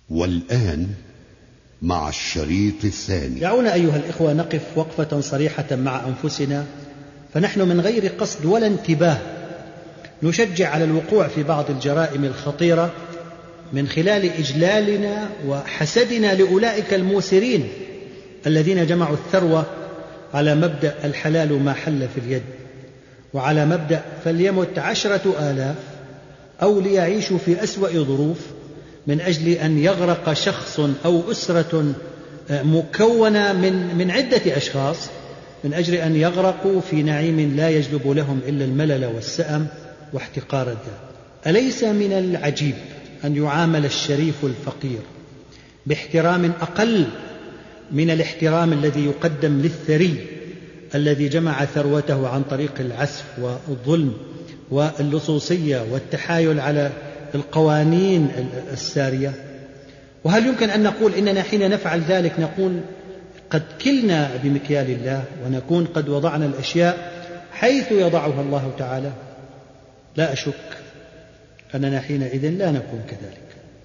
والآن مع الشريط الثاني. دعونا أيها الإخوة نقف وقفة صريحة مع أنفسنا، فنحن من غير قصد ولا انتباه نشجع على الوقوع في بعض الجرائم الخطيرة من خلال إجلالنا وحسدنا لأولئك الموسرين الذين جمعوا الثروة على مبدأ الحلال ما حل في اليد، وعلى مبدأ فليمت 10,000 أو ليعيشوا في أسوأ ظروف من أجل أن يغرق شخص أو أسرة مكونة من عدة أشخاص من أجل أن يغرقوا في نعيم لا يجلب لهم إلا الملل والسأم واحتقار الذات. أليس من العجيب أن يعامل الشريف الفقير باحترام أقل من الاحترام الذي يقدم للثري الذي جمع ثروته عن طريق العسف والظلم واللصوصية والتحايل على القوانين السارية؟ وهل يمكن أن نقول إننا حين نفعل ذلك نقول قد كلنا بمكيال الله ونكون قد وضعنا الأشياء حيث يضعها الله تعالى؟ لا أشك أننا حينئذ لا نكون كذلك.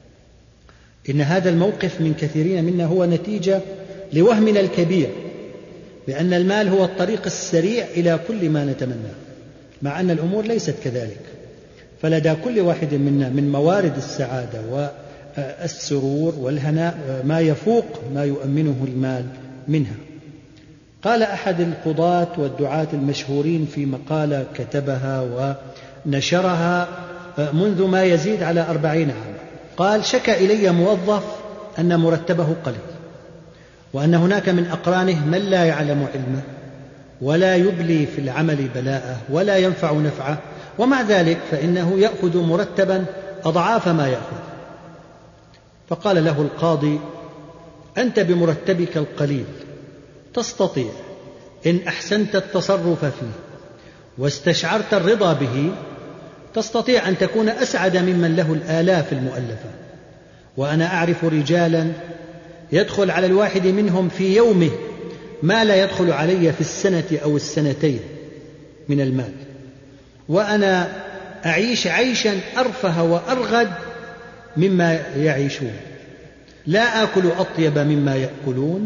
إن هذا الموقف من كثيرين منا هو نتيجة لوهمنا الكبير بأن المال هو الطريق السريع إلى كل ما نتمناه، مع أن الأمور ليست كذلك. فلدى كل واحد منا من موارد السعادة والسرور والهناء ما يفوق ما يؤمنه المال منها. قال أحد القضاة والدعاة المشهورين في مقالة كتبها ونشرها منذ ما يزيد على 40 عاما، قال: شكى إلي موظف أن مرتبه قليل، وأن هناك من أقرانه من لا يعلم علمه ولا يبلي في العمل بلاءه ولا ينفع نفعه، ومع ذلك فإنه يأخذ مرتبا أضعاف ما يأخذ. فقال له القاضي: أنت بمرتبك القليل تستطيع إن أحسنت التصرف فيه واستشعرت الرضا به تستطيع أن تكون أسعد ممن له الآلاف المؤلفة. وأنا أعرف رجالا يدخل على الواحد منهم في يومه ما لا يدخل علي في السنة أو السنتين من المال، وأنا أعيش عيشا أرفه وأرغد مما يعيشون، لا آكل أطيب مما يأكلون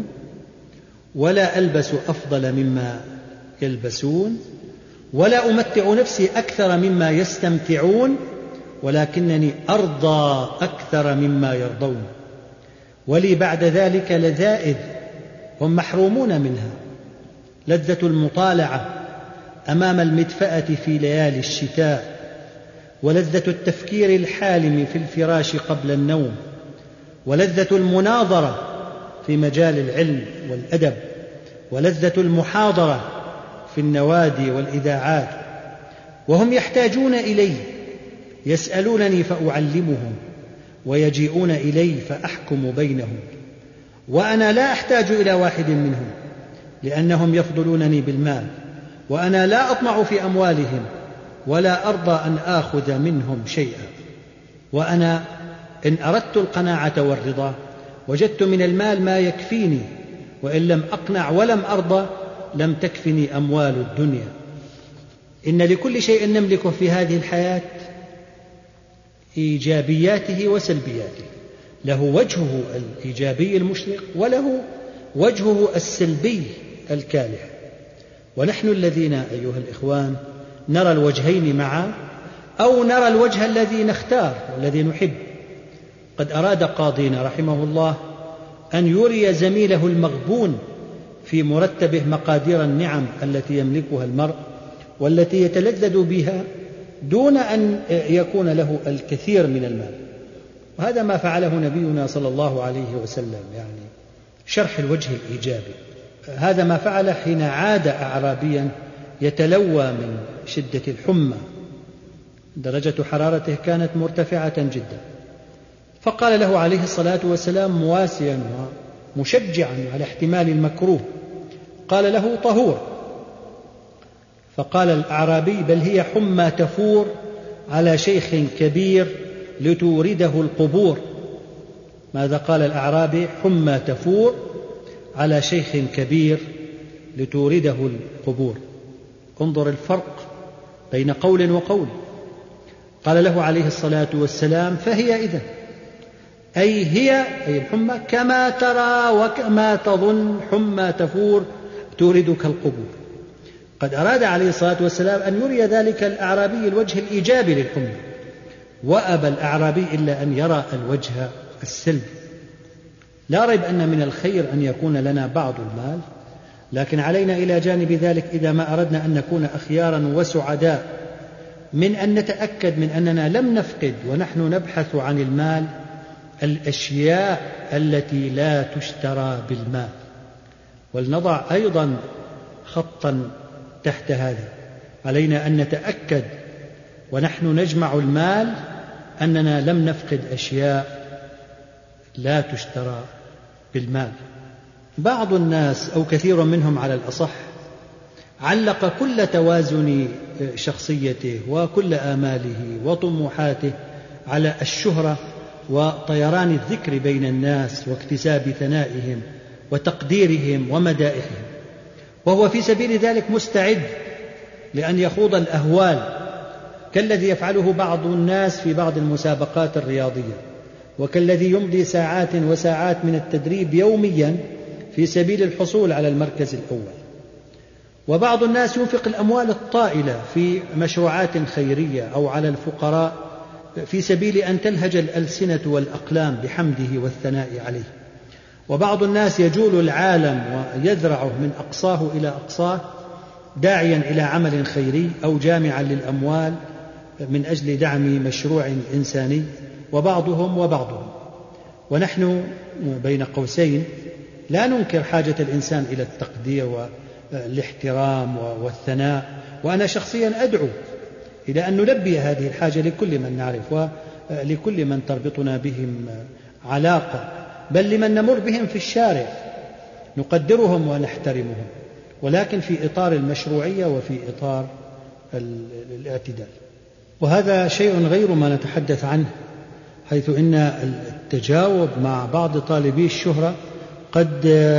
ولا ألبس أفضل مما يلبسون ولا أمتع نفسي أكثر مما يستمتعون، ولكنني أرضى أكثر مما يرضون، ولي بعد ذلك لذائذ هم محرومون منها: لذة المطالعة أمام المدفأة في ليالي الشتاء، ولذة التفكير الحالم في الفراش قبل النوم، ولذة المناظرة في مجال العلم والأدب، ولذة المحاضرة في النوادي والإذاعات. وهم يحتاجون إلي، يسألونني فأعلمهم، ويجيئون إلي فأحكم بينهم، وأنا لا أحتاج إلى واحد منهم لأنهم يفضلونني بالمال، وأنا لا أطمع في أموالهم ولا أرضى أن آخذ منهم شيئا. وأنا إن أردت القناعة والرضا وجدت من المال ما يكفيني، وإن لم أقنع ولم أرضى لم تكفني أموال الدنيا. إن لكل شيء نملكه في هذه الحياة إيجابياته وسلبياته، له وجهه الإيجابي المشرق وله وجهه السلبي الكالح. ونحن الذين أيها الإخوان نرى الوجهين معا أو نرى الوجه الذي نختار والذي نحب. قد أراد قاضينا رحمه الله أن يري زميله المغبون في مرتبه مقادير النعم التي يملكها المرء والتي يتلذذ بها دون أن يكون له الكثير من المال. وهذا ما فعله نبينا صلى الله عليه وسلم، يعني شرح الوجه الإيجابي. هذا ما فعل حين عاد أعرابيا يتلوى من شدة الحمى، درجة حرارته كانت مرتفعة جدا، فقال له عليه الصلاة والسلام مواسيا ومشجعا على احتمال المكروه، قال له: طهور. فقال الأعرابي: بل هي حمى تفور على شيخ كبير لتورده القبور. ماذا قال الأعرابي؟ حمى تفور على شيخ كبير لتورده القبور. انظر الفرق بين قول وقول. قال له عليه الصلاة والسلام: فهي إذن، أي هي أي الحمى كما ترى وكما تظن حمى تفور توردك القبور. قد أراد عليه الصلاة والسلام أن يري ذلك الأعرابي الوجه الإيجابي للحمى، وأبى الأعرابي إلا أن يرى الوجه السلبي. لا ريب أن من الخير أن يكون لنا بعض المال، لكن علينا إلى جانب ذلك إذا ما أردنا أن نكون أخيارا وسعداء من أن نتأكد من أننا لم نفقد ونحن نبحث عن المال الأشياء التي لا تشترى بالمال. ولنضع أيضا خطا تحت هذا، علينا أن نتأكد ونحن نجمع المال أننا لم نفقد أشياء لا تشترى بالمال. بعض الناس أو كثير منهم على الأصح علق كل توازن شخصيته وكل آماله وطموحاته على الشهرة وطيران الذكر بين الناس واكتساب ثنائهم وتقديرهم ومدائحهم، وهو في سبيل ذلك مستعد لأن يخوض الأهوال كالذي يفعله بعض الناس في بعض المسابقات الرياضية، وكالذي يمضي ساعات وساعات من التدريب يوميا في سبيل الحصول على المركز الأول. وبعض الناس ينفق الأموال الطائلة في مشروعات خيرية أو على الفقراء في سبيل أن تلهج الألسنة والأقلام بحمده والثناء عليه. وبعض الناس يجول العالم ويذرعه من أقصاه إلى أقصاه داعيا إلى عمل خيري أو جامعا للأموال من أجل دعم مشروع إنساني، وبعضهم. ونحن بين قوسين لا ننكر حاجة الإنسان إلى التقدير والاحترام والثناء، وأنا شخصيا أدعو إلى أن نلبي هذه الحاجة لكل من نعرف ولكل من تربطنا بهم علاقة، بل لمن نمر بهم في الشارع نقدرهم ونحترمهم، ولكن في إطار المشروعية وفي إطار الاعتدال. وهذا شيء غير ما نتحدث عنه، حيث إن التجاوب مع بعض طالبي الشهرة قد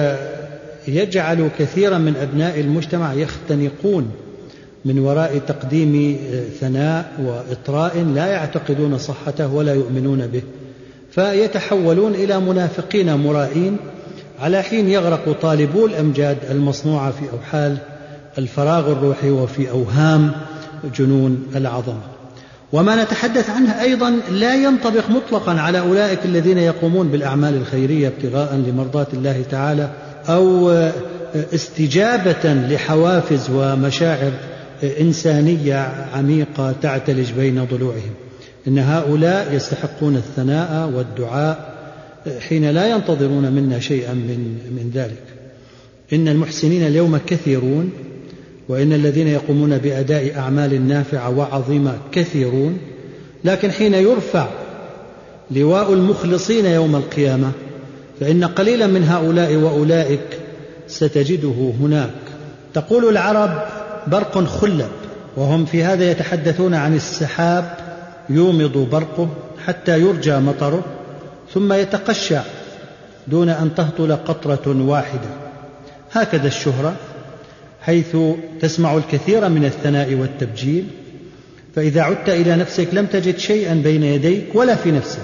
يجعل كثيرا من أبناء المجتمع يختنقون من وراء تقديم ثناء وإطراء لا يعتقدون صحته ولا يؤمنون به، فيتحولون إلى منافقين مرائين، على حين يغرق طالبو الأمجاد المصنوعة في أوحال الفراغ الروحي وفي أوهام جنون العظمة. وما نتحدث عنه أيضا لا ينطبق مطلقا على أولئك الذين يقومون بالأعمال الخيرية ابتغاء لمرضاة الله تعالى أو استجابة لحوافز ومشاعر إنسانية عميقة تعتلج بين ضلوعهم. إن هؤلاء يستحقون الثناء والدعاء حين لا ينتظرون منا شيئا من ذلك. إن المحسنين اليوم كثيرون، وإن الذين يقومون بأداء أعمال نافعة وعظيمة كثيرون، لكن حين يرفع لواء المخلصين يوم القيامة فإن قليلا من هؤلاء وأولئك ستجده هناك. تقول العرب برق خلب، وهم في هذا يتحدثون عن السحاب يومض برقه حتى يرجى مطره ثم يتقشع دون أن تهطل قطرة واحدة. هكذا الشهرة، حيث تسمع الكثير من الثناء والتبجيل، فإذا عدت إلى نفسك لم تجد شيئا بين يديك ولا في نفسك.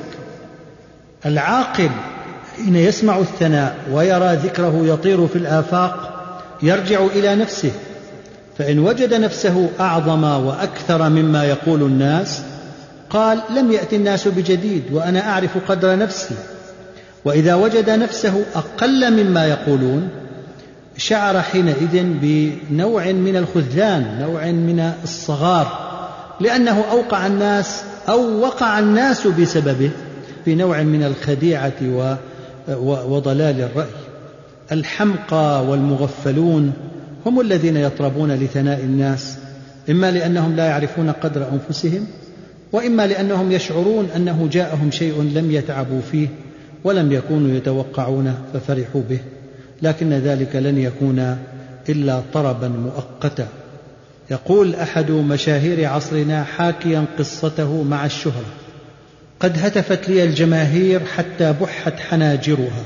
العاقل حين يسمع الثناء ويرى ذكره يطير في الآفاق يرجع إلى نفسه، فإن وجد نفسه أعظم وأكثر مما يقول الناس قال لم يأتي الناس بجديد وأنا أعرف قدر نفسي. وإذا وجد نفسه أقل مما يقولون شعر حينئذ بنوع من الخذلان، نوع من الصغار، لأنه أوقع الناس أو وقع الناس بسببه في نوع من الخديعة وضلال الرأي. الحمقى والمغفلون هم الذين يطربون لثناء الناس، إما لأنهم لا يعرفون قدر أنفسهم، وإما لأنهم يشعرون أنه جاءهم شيء لم يتعبوا فيه ولم يكونوا يتوقعونه ففرحوا به، لكن ذلك لن يكون إلا طربا مؤقتا. يقول أحد مشاهير عصرنا حاكيا قصته مع الشهرة: قد هتفت لي الجماهير حتى بحت حناجرها،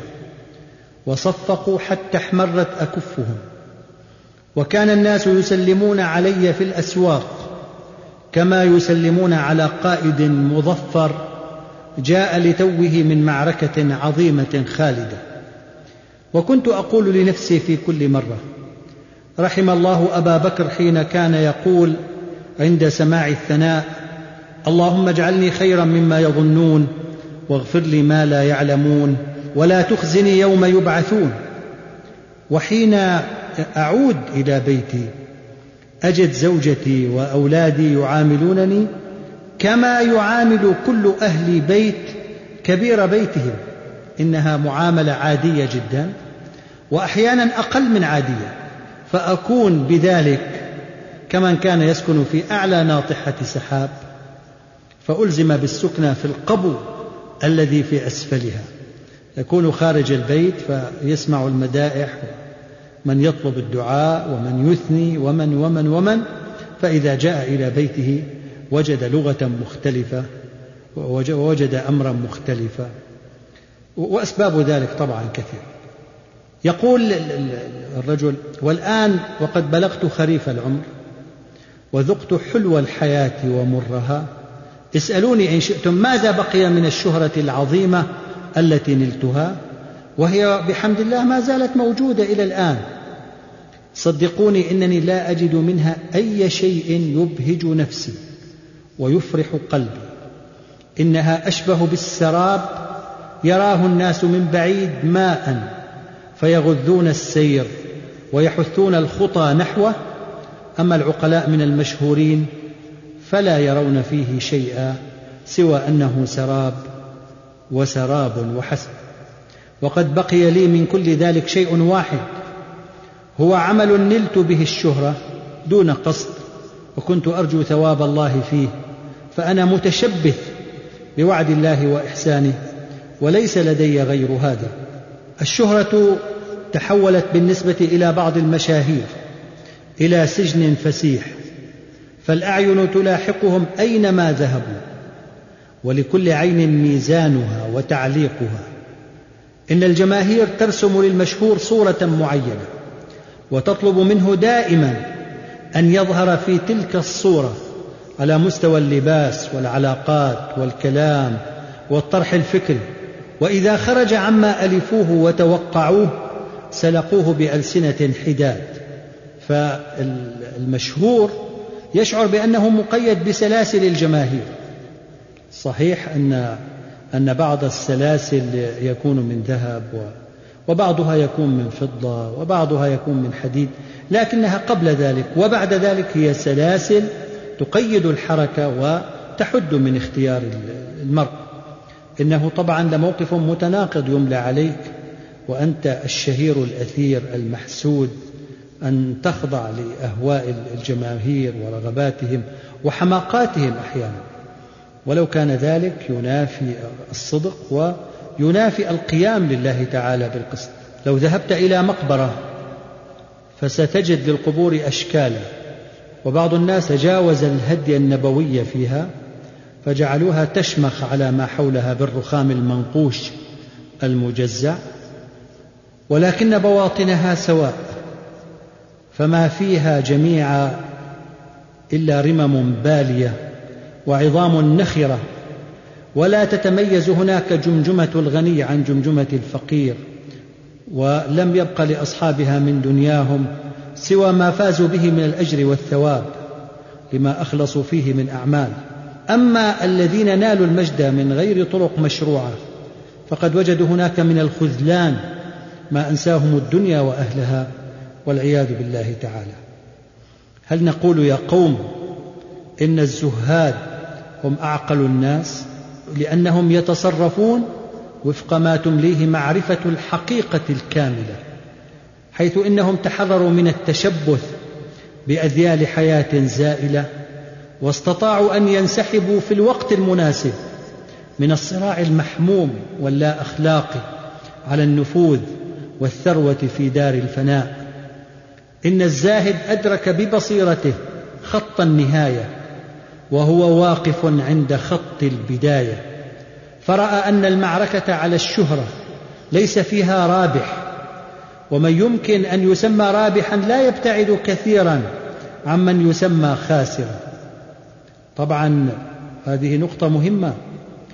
وصفقوا حتى احمرت أكفهم، وكان الناس يسلمون علي في الأسواق كما يسلمون على قائد مظفر جاء لتوه من معركة عظيمة خالدة. وكنت أقول لنفسي في كل مرة: رحم الله أبا بكر حين كان يقول عند سماع الثناء: اللهم اجعلني خيرا مما يظنون واغفر لي ما لا يعلمون ولا تخزني يوم يبعثون. وحين أعود إلى بيتي أجد زوجتي وأولادي يعاملونني كما يعامل كل أهل بيت كبير بيتهم. إنها معاملة عادية جدا، وأحيانا أقل من عادية، فأكون بذلك كمن كان يسكن في أعلى ناطحة سحاب، فألزم بالسكنى في القبو الذي في أسفلها. يكون خارج البيت فيسمع المدائح، من يطلب الدعاء ومن يثني ومن، فإذا جاء إلى بيته وجد لغة مختلفة ووجد أمرا مختلفا، وأسباب ذلك طبعا كثير. يقول الرجل: والآن وقد بلغت خريف العمر وذقت حلو الحياة ومرها، اسألوني إن شئتم ماذا بقي من الشهرة العظيمة التي نلتها، وهي بحمد الله ما زالت موجودة إلى الآن. صدقوني إنني لا أجد منها أي شيء يبهج نفسي ويفرح قلبي. إنها أشبه بالسراب يراه الناس من بعيد ماء فيغذون السير ويحثون الخطى نحوه، أما العقلاء من المشهورين فلا يرون فيه شيئا سوى أنه سراب وسراب وحسب. وقد بقي لي من كل ذلك شيء واحد، هو عمل نلت به الشهرة دون قصد، وكنت أرجو ثواب الله فيه، فأنا متشبث بوعد الله وإحسانه، وليس لدي غير هذا. الشهرة تحولت بالنسبة إلى بعض المشاهير إلى سجن فسيح، فالأعين تلاحقهم أينما ذهبوا، ولكل عين ميزانها وتعليقها. إن الجماهير ترسم للمشهور صورة معينة وتطلب منه دائما أن يظهر في تلك الصورة على مستوى اللباس والعلاقات والكلام والطرح الفكري، وإذا خرج عما ألفوه وتوقعوه سلقوه بألسنة حداد. فالمشهور يشعر بأنه مقيد بسلاسل الجماهير. صحيح أن بعض السلاسل يكون من ذهب وبعضها يكون من فضة وبعضها يكون من حديد، لكنها قبل ذلك وبعد ذلك هي سلاسل تقيد الحركة وتحد من اختيار المرء. إنه طبعا لموقف متناقض يملى عليك وأنت الشهير الأثير المحسود أن تخضع لأهواء الجماهير ورغباتهم وحماقاتهم أحيانا، ولو كان ذلك ينافي الصدق وينافي القيام لله تعالى بالقسط. لو ذهبت إلى مقبرة فستجد للقبور أشكالا، وبعض الناس جاوز الهدي النبوي فيها فجعلوها تشمخ على ما حولها بالرخام المنقوش المجزع، ولكن بواطنها سواء، فما فيها جميعا إلا رمم بالية وعظام نخرة، ولا تتميز هناك جمجمة الغني عن جمجمة الفقير، ولم يبق لأصحابها من دنياهم سوى ما فازوا به من الأجر والثواب لما أخلصوا فيه من أعمال. أما الذين نالوا المجد من غير طرق مشروعة فقد وجدوا هناك من الخذلان ما أنساهم الدنيا وأهلها والعياذ بالله تعالى. هل نقول يا قوم إن الزهاد هم أعقل الناس لأنهم يتصرفون وفق ما تمليه معرفة الحقيقة الكاملة، حيث إنهم تحرروا من التشبث بأذيال حياة زائلة، واستطاعوا أن ينسحبوا في الوقت المناسب من الصراع المحموم واللا أخلاقي على النفوذ والثروة في دار الفناء. إن الزاهد أدرك ببصيرته خط النهاية وهو واقف عند خط البداية، فرأى أن المعركة على الشهرة ليس فيها رابح، ومن يمكن أن يسمى رابحا لا يبتعد كثيرا عمن يسمى خاسرا. طبعا هذه نقطة مهمة،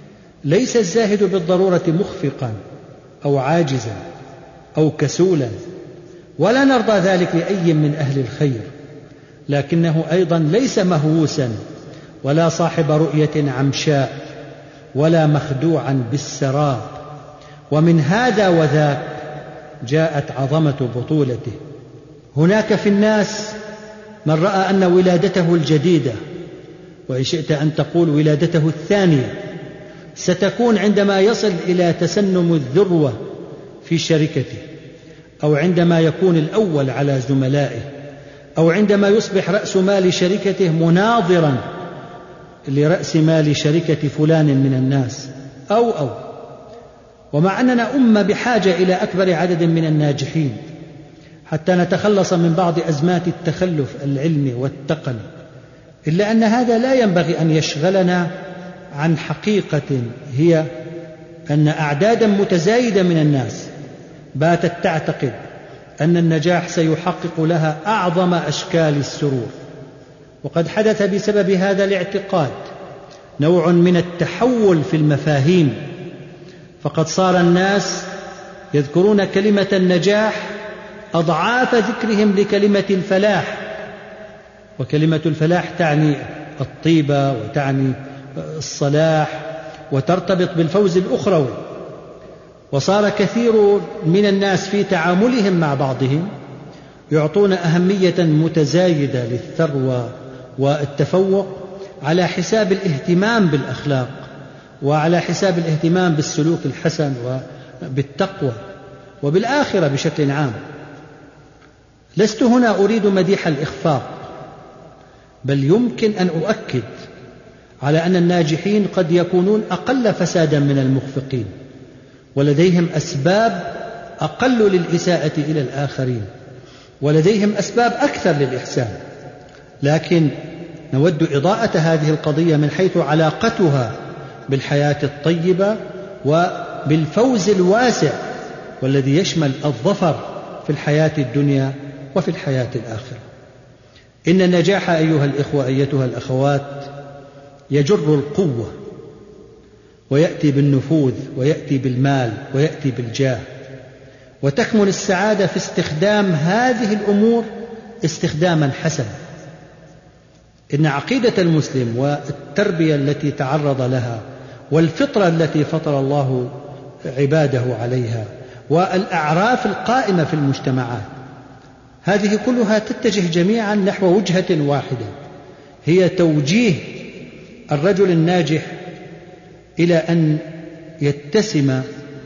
ليس الزاهد بالضرورة مخفقا أو عاجزا أو كسولا، ولا نرضى ذلك لأي من أهل الخير، لكنه أيضا ليس مهووسا ولا صاحب رؤية عمشاء ولا مخدوعا بالسراب. ومن هذا وذاك جاءت عظمة بطولته. هناك في الناس من رأى أن ولادته الجديدة، وإن شئت أن تقول ولادته الثانية، ستكون عندما يصل إلى تسنم الذروة في شركته، أو عندما يكون الأول على زملائه، أو عندما يصبح رأس مال شركته مناظرا لرأس مال شركة فلان من الناس أو ومع أننا أمة بحاجة إلى أكبر عدد من الناجحين حتى نتخلص من بعض أزمات التخلف العلمي والتقني، إلا أن هذا لا ينبغي أن يشغلنا عن حقيقة، هي أن أعدادا متزايدة من الناس باتت تعتقد أن النجاح سيحقق لها أعظم أشكال السرور. وقد حدث بسبب هذا الاعتقاد نوع من التحول في المفاهيم، فقد صار الناس يذكرون كلمة النجاح أضعاف ذكرهم لكلمة الفلاح، وكلمة الفلاح تعني الطيبة وتعني الصلاح وترتبط بالفوز الأخروي. وصار كثير من الناس في تعاملهم مع بعضهم يعطون أهمية متزايدة للثروة والتفوق على حساب الاهتمام بالأخلاق، وعلى حساب الاهتمام بالسلوك الحسن وبالتقوى وبالآخرة بشكل عام. لست هنا أريد مديح الإخفاق، بل يمكن أن أؤكد على أن الناجحين قد يكونون أقل فسادا من المخفقين، ولديهم أسباب أقل للإساءة إلى الآخرين، ولديهم أسباب أكثر للإحسان. لكن نود إضاءة هذه القضية من حيث علاقتها بالحياة الطيبة وبالفوز الواسع والذي يشمل الظفر في الحياة الدنيا وفي الحياة الآخرة. إن النجاح أيها الإخوة أيتها الأخوات يجر القوة، ويأتي بالنفوذ، ويأتي بالمال، ويأتي بالجاه، وتكمن السعادة في استخدام هذه الأمور استخداما حسنا. إن عقيدة المسلم والتربية التي تعرض لها والفطرة التي فطر الله عباده عليها والأعراف القائمة في المجتمعات، هذه كلها تتجه جميعا نحو وجهة واحدة، هي توجيه الرجل الناجح إلى أن يتسم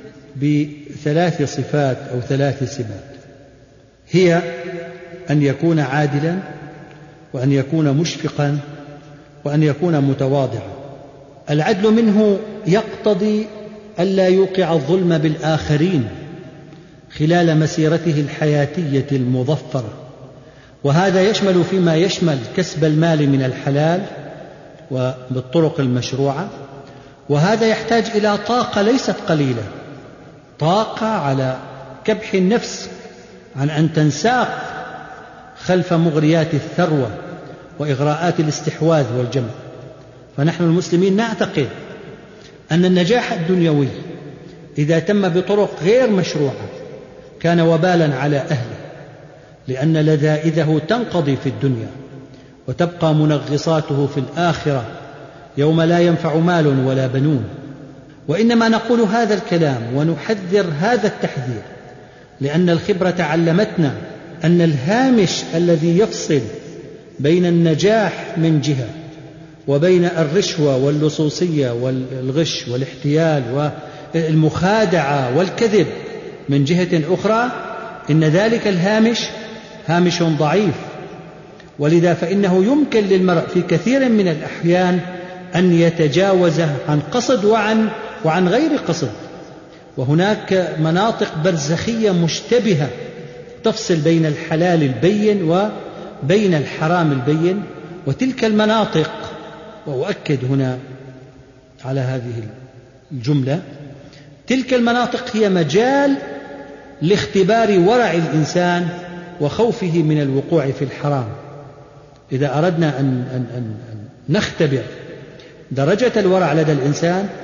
بثلاث صفات أو ثلاث سمات، هي أن يكون عادلا، وأن يكون مشفقا، وأن يكون متواضعا. العدل منه يقتضي ألا يوقع الظلم بالآخرين خلال مسيرته الحياتية المظفرة، وهذا يشمل فيما يشمل كسب المال من الحلال وبالطرق المشروعة، وهذا يحتاج إلى طاقة ليست قليلة، طاقة على كبح النفس عن أن تنساق خلف مغريات الثروة وإغراءات الاستحواذ والجمع. فنحن المسلمين نعتقد أن النجاح الدنيوي إذا تم بطرق غير مشروعة كان وبالا على أهله، لأن لذائذه تنقضي في الدنيا وتبقى منغصاته في الآخرة يوم لا ينفع مال ولا بنون. وإنما نقول هذا الكلام ونحذر هذا التحذير لأن الخبرة علمتنا أن الهامش الذي يفصل بين النجاح من جهة وبين الرشوة واللصوصية والغش والاحتيال والمخادعة والكذب من جهة أخرى، إن ذلك الهامش هامش ضعيف، ولذا فإنه يمكن للمرء في كثير من الأحيان أن يتجاوزه عن قصد وعن غير قصد. وهناك مناطق برزخية مشتبهة تفصل بين الحلال البين وبين الحرام البين، وتلك المناطق، وأؤكد هنا على هذه الجملة، تلك المناطق هي مجال لاختبار ورع الإنسان وخوفه من الوقوع في الحرام. إذا أردنا أن نختبر درجة الورع لدى الإنسان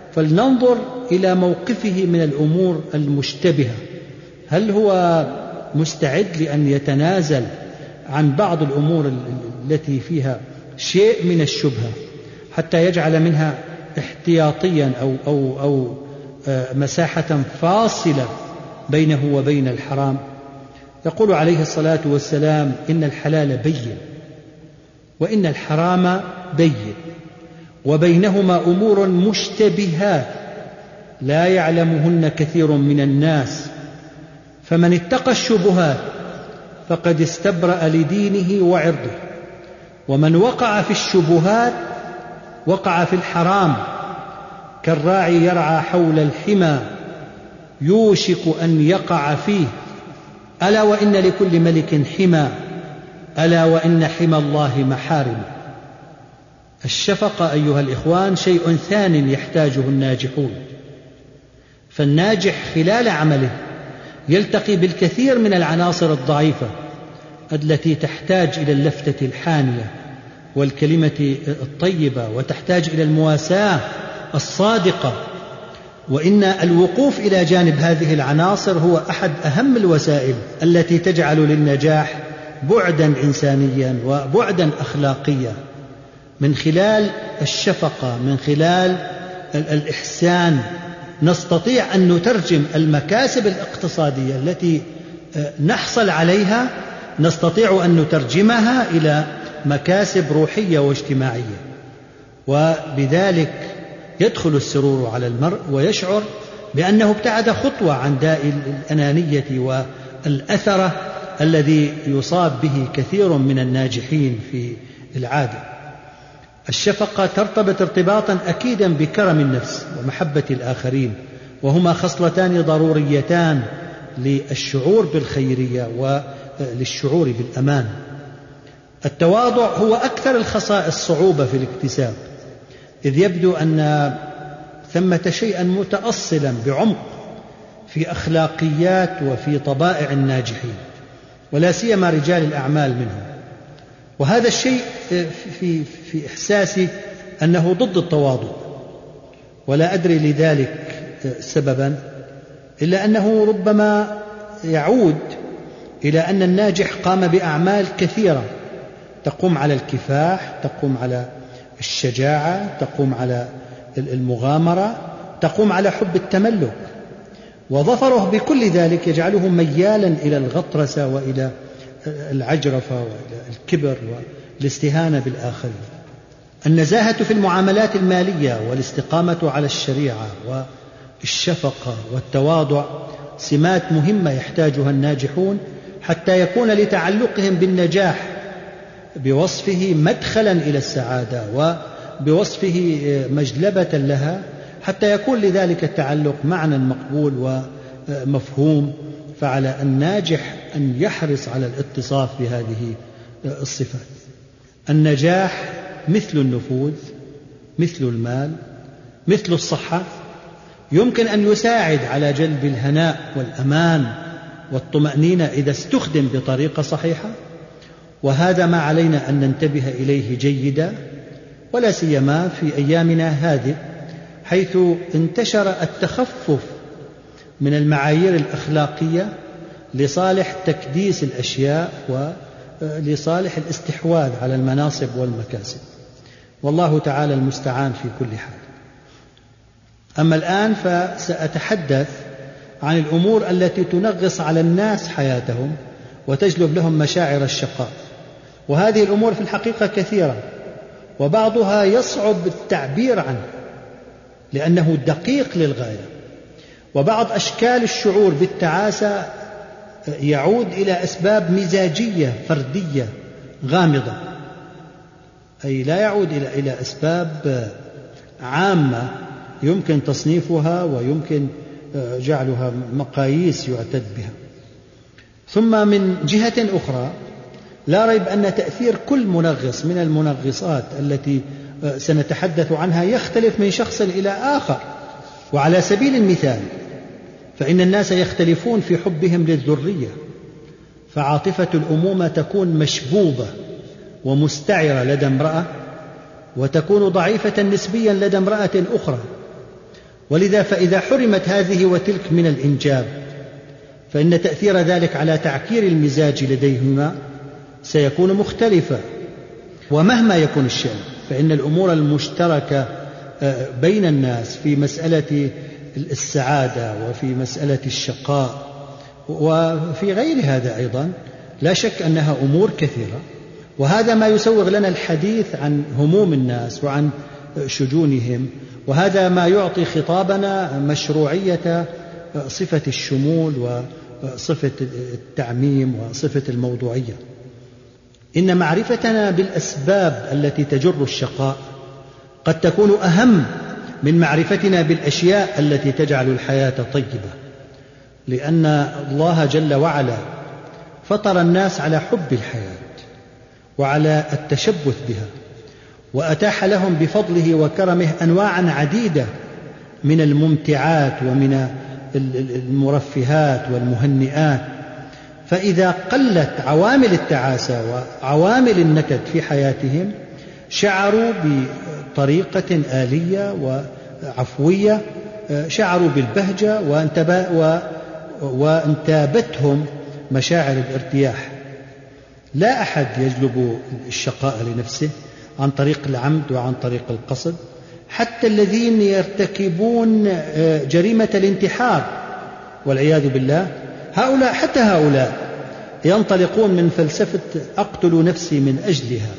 فلننظر إلى موقفه من الأمور المشتبهة. هل هو مستعد لأن يتنازل عن بعض الأمور التي فيها شيء من الشبهة حتى يجعل منها احتياطيا أو مساحة فاصلة بينه وبين الحرام؟ يقول عليه الصلاة والسلام: إن الحلال بين وإن الحرام بين وبينهما أمور مشتبهات لا يعلمهن كثير من الناس، فمن اتقى الشبهات فقد استبرأ لدينه وعرضه، ومن وقع في الشبهات وقع في الحرام، كالراعي يرعى حول الحمى يوشك أن يقع فيه، ألا وإن لكل ملك حمى، ألا وإن حمى الله محارم. الشفقة أيها الإخوان شيء ثان يحتاجه الناجحون، فالناجح خلال عمله يلتقي بالكثير من العناصر الضعيفة التي تحتاج إلى اللفتة الحانية والكلمة الطيبة، وتحتاج إلى المواساة الصادقة. وإن الوقوف إلى جانب هذه العناصر هو أحد أهم الوسائل التي تجعل للنجاح بعدا إنسانيا وبعدا أخلاقيا. من خلال الشفقة، من خلال الإحسان، نستطيع أن نترجم المكاسب الاقتصادية التي نحصل عليها، نستطيع أن نترجمها إلى مكاسب روحية واجتماعية، وبذلك يدخل السرور على المرء ويشعر بأنه ابتعد خطوة عن داء الأنانية والأثرة الذي يصاب به كثير من الناجحين في العادة. الشفقة ترتبط ارتباطا أكيدا بكرم النفس ومحبة الآخرين، وهما خصلتان ضروريتان للشعور بالخيرية وللشعور بالأمان. التواضع هو أكثر الخصائص صعوبة في الاكتساب، إذ يبدو أن ثمة شيئا متأصلا بعمق في أخلاقيات وفي طبائع الناجحين، ولا سيما رجال الأعمال منهم. وهذا الشيء في إحساسي أنه ضد التواضع، ولا أدري لذلك سببا، إلا أنه ربما يعود إلى أن الناجح قام بأعمال كثيرة تقوم على الكفاح، تقوم على الشجاعة، تقوم على المغامرة، تقوم على حب التملك، وظفره بكل ذلك يجعله ميالا إلى الغطرسة وإلى العجرفة وإلى الكبر والاستهانة بالآخرين. النزاهة في المعاملات المالية والاستقامة على الشريعة والشفقة والتواضع سمات مهمة يحتاجها الناجحون حتى يكون لتعلقهم بالنجاح بوصفه مدخلا إلى السعادة وبوصفه مجلبة لها، حتى يكون لذلك التعلق معنى مقبول ومفهوم. فعلى الناجح أن يحرص على الاتصاف بهذه الصفات. النجاح مثل النفوذ، مثل المال، مثل الصحة، يمكن أن يساعد على جلب الهناء والأمان والطمأنينة إذا استخدم بطريقة صحيحة، وهذا ما علينا أن ننتبه إليه جيدا، ولا سيما في أيامنا هذه حيث انتشر التخفف من المعايير الأخلاقية لصالح تكديس الأشياء ولصالح الاستحواذ على المناصب والمكاسب، والله تعالى المستعان في كل حال. أما الآن فسأتحدث عن الأمور التي تنغص على الناس حياتهم وتجلب لهم مشاعر الشقاء، وهذه الأمور في الحقيقة كثيرة، وبعضها يصعب التعبير عنه لأنه دقيق للغاية. وبعض أشكال الشعور بالتعاسة يعود إلى أسباب مزاجية فردية غامضة، أي لا يعود إلى أسباب عامة يمكن تصنيفها ويمكن جعلها مقاييس يعتد بها. ثم من جهة أخرى لا ريب أن تأثير كل منغص من المنغصات التي سنتحدث عنها يختلف من شخص إلى آخر. وعلى سبيل المثال فإن الناس يختلفون في حبهم للذرية، فعاطفة الأمومة تكون مشبوبة ومستعرة لدى امرأة، وتكون ضعيفة نسبيا لدى امرأة أخرى. ولذا فإذا حرمت هذه وتلك من الإنجاب فإن تأثير ذلك على تعكير المزاج لديهما سيكون مختلفا. ومهما يكون الشأن فإن الأمور المشتركة بين الناس في مسألة السعادة وفي مسألة الشقاء وفي غير هذا أيضا لا شك أنها أمور كثيرة، وهذا ما يسوغ لنا الحديث عن هموم الناس وعن شجونهم، وهذا ما يعطي خطابنا مشروعية صفة الشمول وصفة التعميم وصفة الموضوعية. إن معرفتنا بالأسباب التي تجر الشقاء قد تكون أهم من معرفتنا بالأشياء التي تجعل الحياة طيبة، لأن الله جل وعلا فطر الناس على حب الحياة وعلى التشبث بها، وأتاح لهم بفضله وكرمه أنواعا عديدة من الممتعات ومن المرفهات والمهنئات. فإذا قلت عوامل التعاسة وعوامل النكد في حياتهم شعروا بطريقة آلية وعفوية، شعروا بالبهجة وانتابتهم مشاعر الارتياح. لا أحد يجلب الشقاء لنفسه عن طريق العمد وعن طريق القصد، حتى الذين يرتكبون جريمة الانتحار والعياذ بالله، حتى هؤلاء ينطلقون من فلسفة أقتل نفسي من أجلها،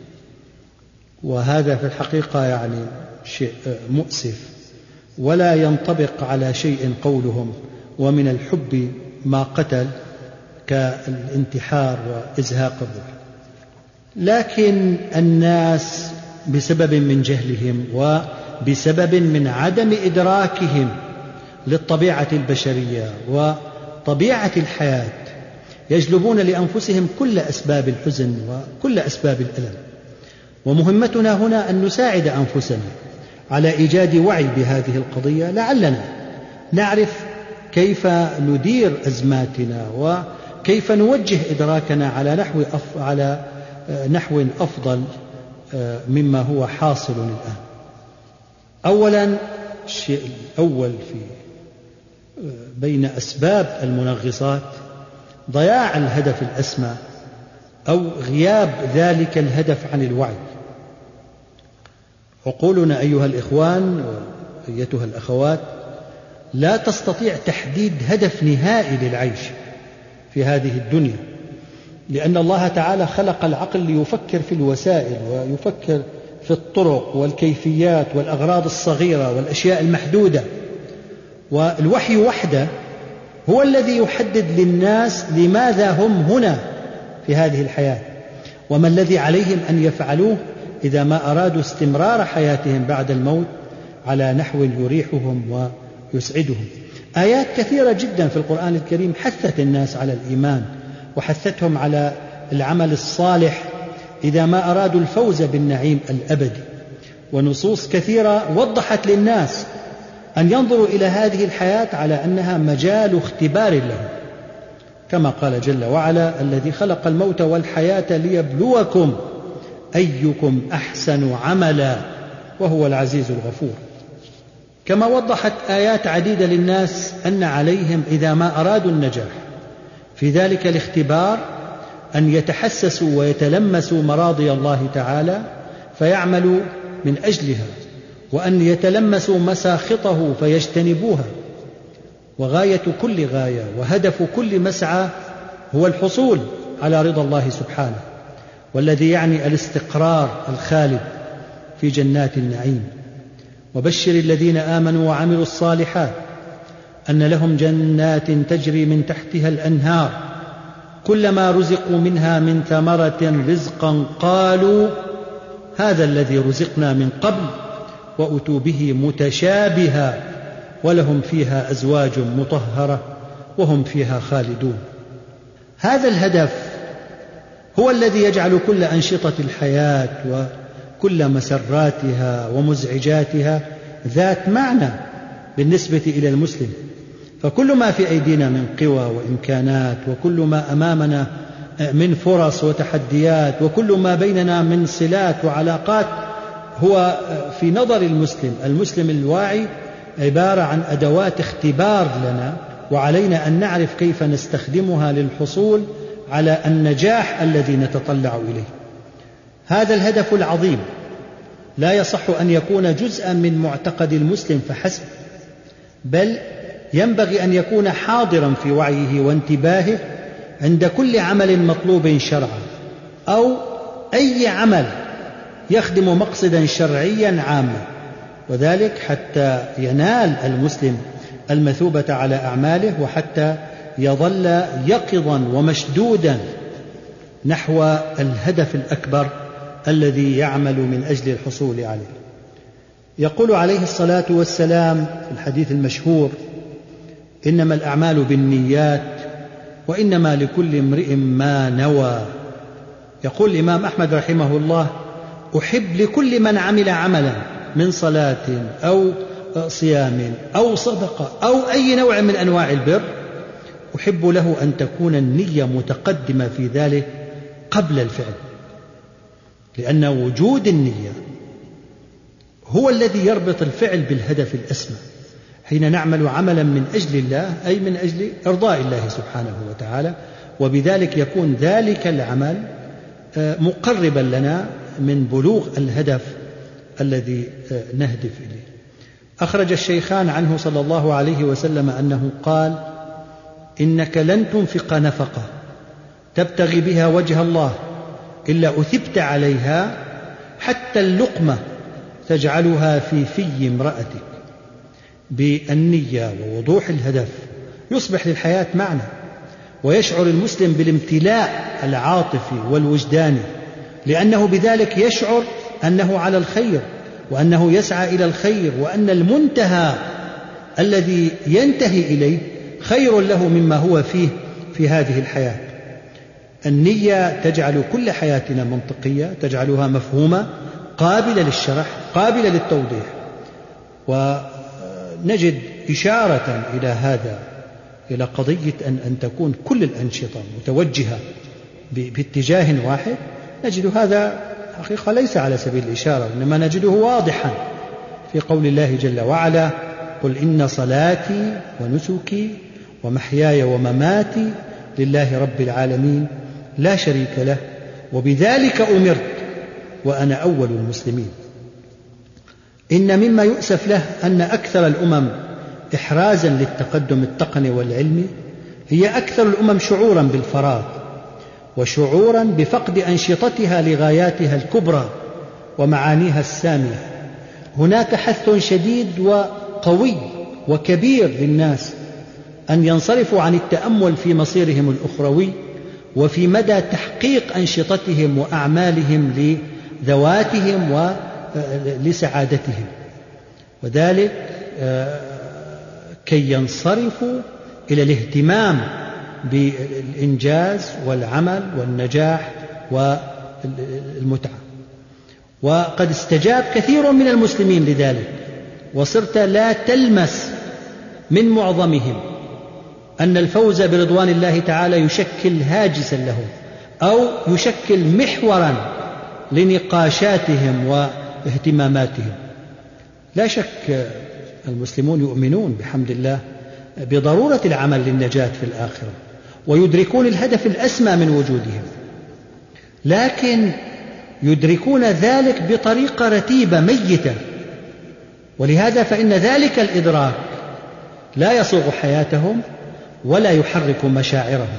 وهذا في الحقيقة يعني شيء مؤسف ولا ينطبق على شيء قولهم، ومن الحب ما قتل كالانتحار وإزهاق الروح. لكن الناس بسبب من جهلهم وبسبب من عدم إدراكهم للطبيعة البشرية وطبيعة الحياة يجلبون لأنفسهم كل أسباب الحزن وكل أسباب الألم. ومهمتنا هنا أن نساعد أنفسنا على إيجاد وعي بهذه القضية، لعلنا نعرف كيف ندير أزماتنا وكيف نوجه إدراكنا على نحو أفضل مما هو حاصل الآن. أولا، الشيء الأول بين أسباب المنغصات ضياع الهدف الأسمى أو غياب ذلك الهدف عن الوعي. عقولنا أيها الإخوان وأيتها الأخوات لا تستطيع تحديد هدف نهائي للعيش في هذه الدنيا، لأن الله تعالى خلق العقل ليفكر في الوسائل ويفكر في الطرق والكيفيات والأغراض الصغيرة والأشياء المحدودة، والوحي وحده هو الذي يحدد للناس لماذا هم هنا في هذه الحياة، وما الذي عليهم أن يفعلوه إذا ما أرادوا استمرار حياتهم بعد الموت على نحو يريحهم ويسعدهم. آيات كثيرة جدا في القرآن الكريم حثت الناس على الإيمان وحثتهم على العمل الصالح إذا ما أرادوا الفوز بالنعيم الأبدي، ونصوص كثيرة وضحت للناس أن ينظروا إلى هذه الحياة على أنها مجال اختبار لهم، كما قال جل وعلا: الذي خلق الموت والحياة ليبلوكم أيكم أحسن عملا وهو العزيز الغفور. كما وضحت آيات عديدة للناس أن عليهم إذا ما أرادوا النجاح في ذلك الاختبار أن يتحسسوا ويتلمسوا مراضي الله تعالى فيعملوا من أجلها، وأن يتلمسوا مساخطه فيجتنبوها. وغاية كل غاية وهدف كل مسعى هو الحصول على رضا الله سبحانه، والذي يعني الاستقرار الخالد في جنات النعيم. وبشر الذين آمنوا وعملوا الصالحات أن لهم جنات تجري من تحتها الأنهار كلما رزقوا منها من ثمرة رزقا قالوا هذا الذي رزقنا من قبل وأتوا به متشابها ولهم فيها أزواج مطهرة وهم فيها خالدون. هذا الهدف هو الذي يجعل كل أنشطة الحياة وكل مسراتها ومزعجاتها ذات معنى بالنسبة إلى المسلم. فكل ما في أيدينا من قوى وإمكانات، وكل ما أمامنا من فرص وتحديات، وكل ما بيننا من صلات وعلاقات، هو في نظر المسلم الواعي عبارة عن أدوات اختبار لنا، وعلينا أن نعرف كيف نستخدمها للحصول على النجاح الذي نتطلع إليه. هذا الهدف العظيم لا يصح أن يكون جزءا من معتقد المسلم فحسب، بل ينبغي أن يكون حاضرا في وعيه وانتباهه عند كل عمل مطلوب شرعا أو أي عمل يخدم مقصدا شرعيا عاما، وذلك حتى ينال المسلم المثوبة على أعماله، وحتى يظل يقظا ومشدودا نحو الهدف الأكبر الذي يعمل من أجل الحصول عليه. يقول عليه الصلاة والسلام في الحديث المشهور: إنما الأعمال بالنيات وإنما لكل امرئ ما نوى. يقول الإمام أحمد رحمه الله: أحب لكل من عمل عملا من صلاة أو صيام أو صدقة أو أي نوع من أنواع البر، أحب له أن تكون النية متقدمة في ذلك قبل الفعل، لأن وجود النية هو الذي يربط الفعل بالهدف الأسمى. حين نعمل عملا من أجل الله أي من أجل إرضاء الله سبحانه وتعالى، وبذلك يكون ذلك العمل مقربا لنا من بلوغ الهدف الذي نهدف إليه. أخرج الشيخان عنه صلى الله عليه وسلم أنه قال: إنك لن تنفق نفقة تبتغي بها وجه الله إلا أثبت عليها حتى اللقمة تجعلها في امرأتك. بالنية ووضوح الهدف يصبح للحياة معنى، ويشعر المسلم بالامتلاء العاطفي والوجداني، لأنه بذلك يشعر أنه على الخير، وأنه يسعى إلى الخير، وأن المنتهى الذي ينتهي إليه خير له مما هو فيه في هذه الحياة. النية تجعل كل حياتنا منطقية، تجعلها مفهومة، قابلة للشرح، قابلة للتوضيح. ونجد إشارة إلى هذا، إلى قضية أن تكون كل الأنشطة متوجهة باتجاه واحد. نجد هذا حقيقة ليس على سبيل الإشارة، إنما نجده واضحا في قول الله جل وعلا: قل إن صلاتي ونسكي ومحياي ومماتي لله رب العالمين لا شريك له وبذلك أمرت وأنا أول المسلمين. إن مما يؤسف له أن أكثر الأمم إحرازا للتقدم التقني والعلمي هي أكثر الأمم شعورا بالفراغ، وشعورا بفقد أنشطتها لغاياتها الكبرى ومعانيها السامية. هناك حث شديد وقوي وكبير للناس أن ينصرفوا عن التأمل في مصيرهم الأخروي وفي مدى تحقيق أنشطتهم وأعمالهم لذواتهم ولسعادتهم، وذلك كي ينصرفوا إلى الاهتمام بالإنجاز والعمل والنجاح والمتعة. وقد استجاب كثير من المسلمين لذلك، وصرت لا تلمس من معظمهم أن الفوز برضوان الله تعالى يشكل هاجسا لهم أو يشكل محورا لنقاشاتهم واهتماماتهم. لا شك المسلمون يؤمنون بحمد الله بضرورة العمل للنجاة في الآخرة، ويدركون الهدف الأسمى من وجودهم، لكن يدركون ذلك بطريقة رتيبة ميتة، ولهذا فإن ذلك الإدراك لا يصوغ حياتهم ولا يحرك مشاعرهم.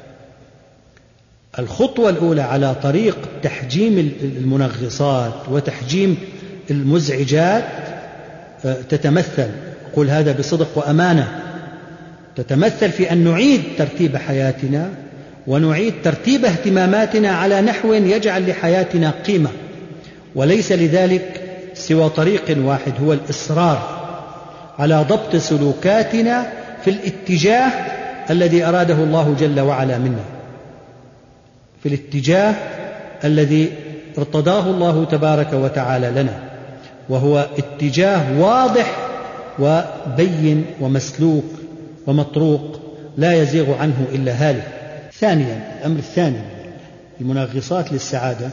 الخطوة الأولى على طريق تحجيم المنغصات وتحجيم المزعجات تتمثل، أقول هذا بصدق وأمانة، تتمثل في أن نعيد ترتيب حياتنا ونعيد ترتيب اهتماماتنا على نحو يجعل لحياتنا قيمة، وليس لذلك سوى طريق واحد، هو الإصرار على ضبط سلوكاتنا في الاتجاه الذي أراده الله جل وعلا منا، في الاتجاه الذي ارتضاه الله تبارك وتعالى لنا، وهو اتجاه واضح وبين ومسلوك ومطروق لا يزيغ عنه إلا هالك. ثانيا، الأمر الثاني المنغصات للسعادة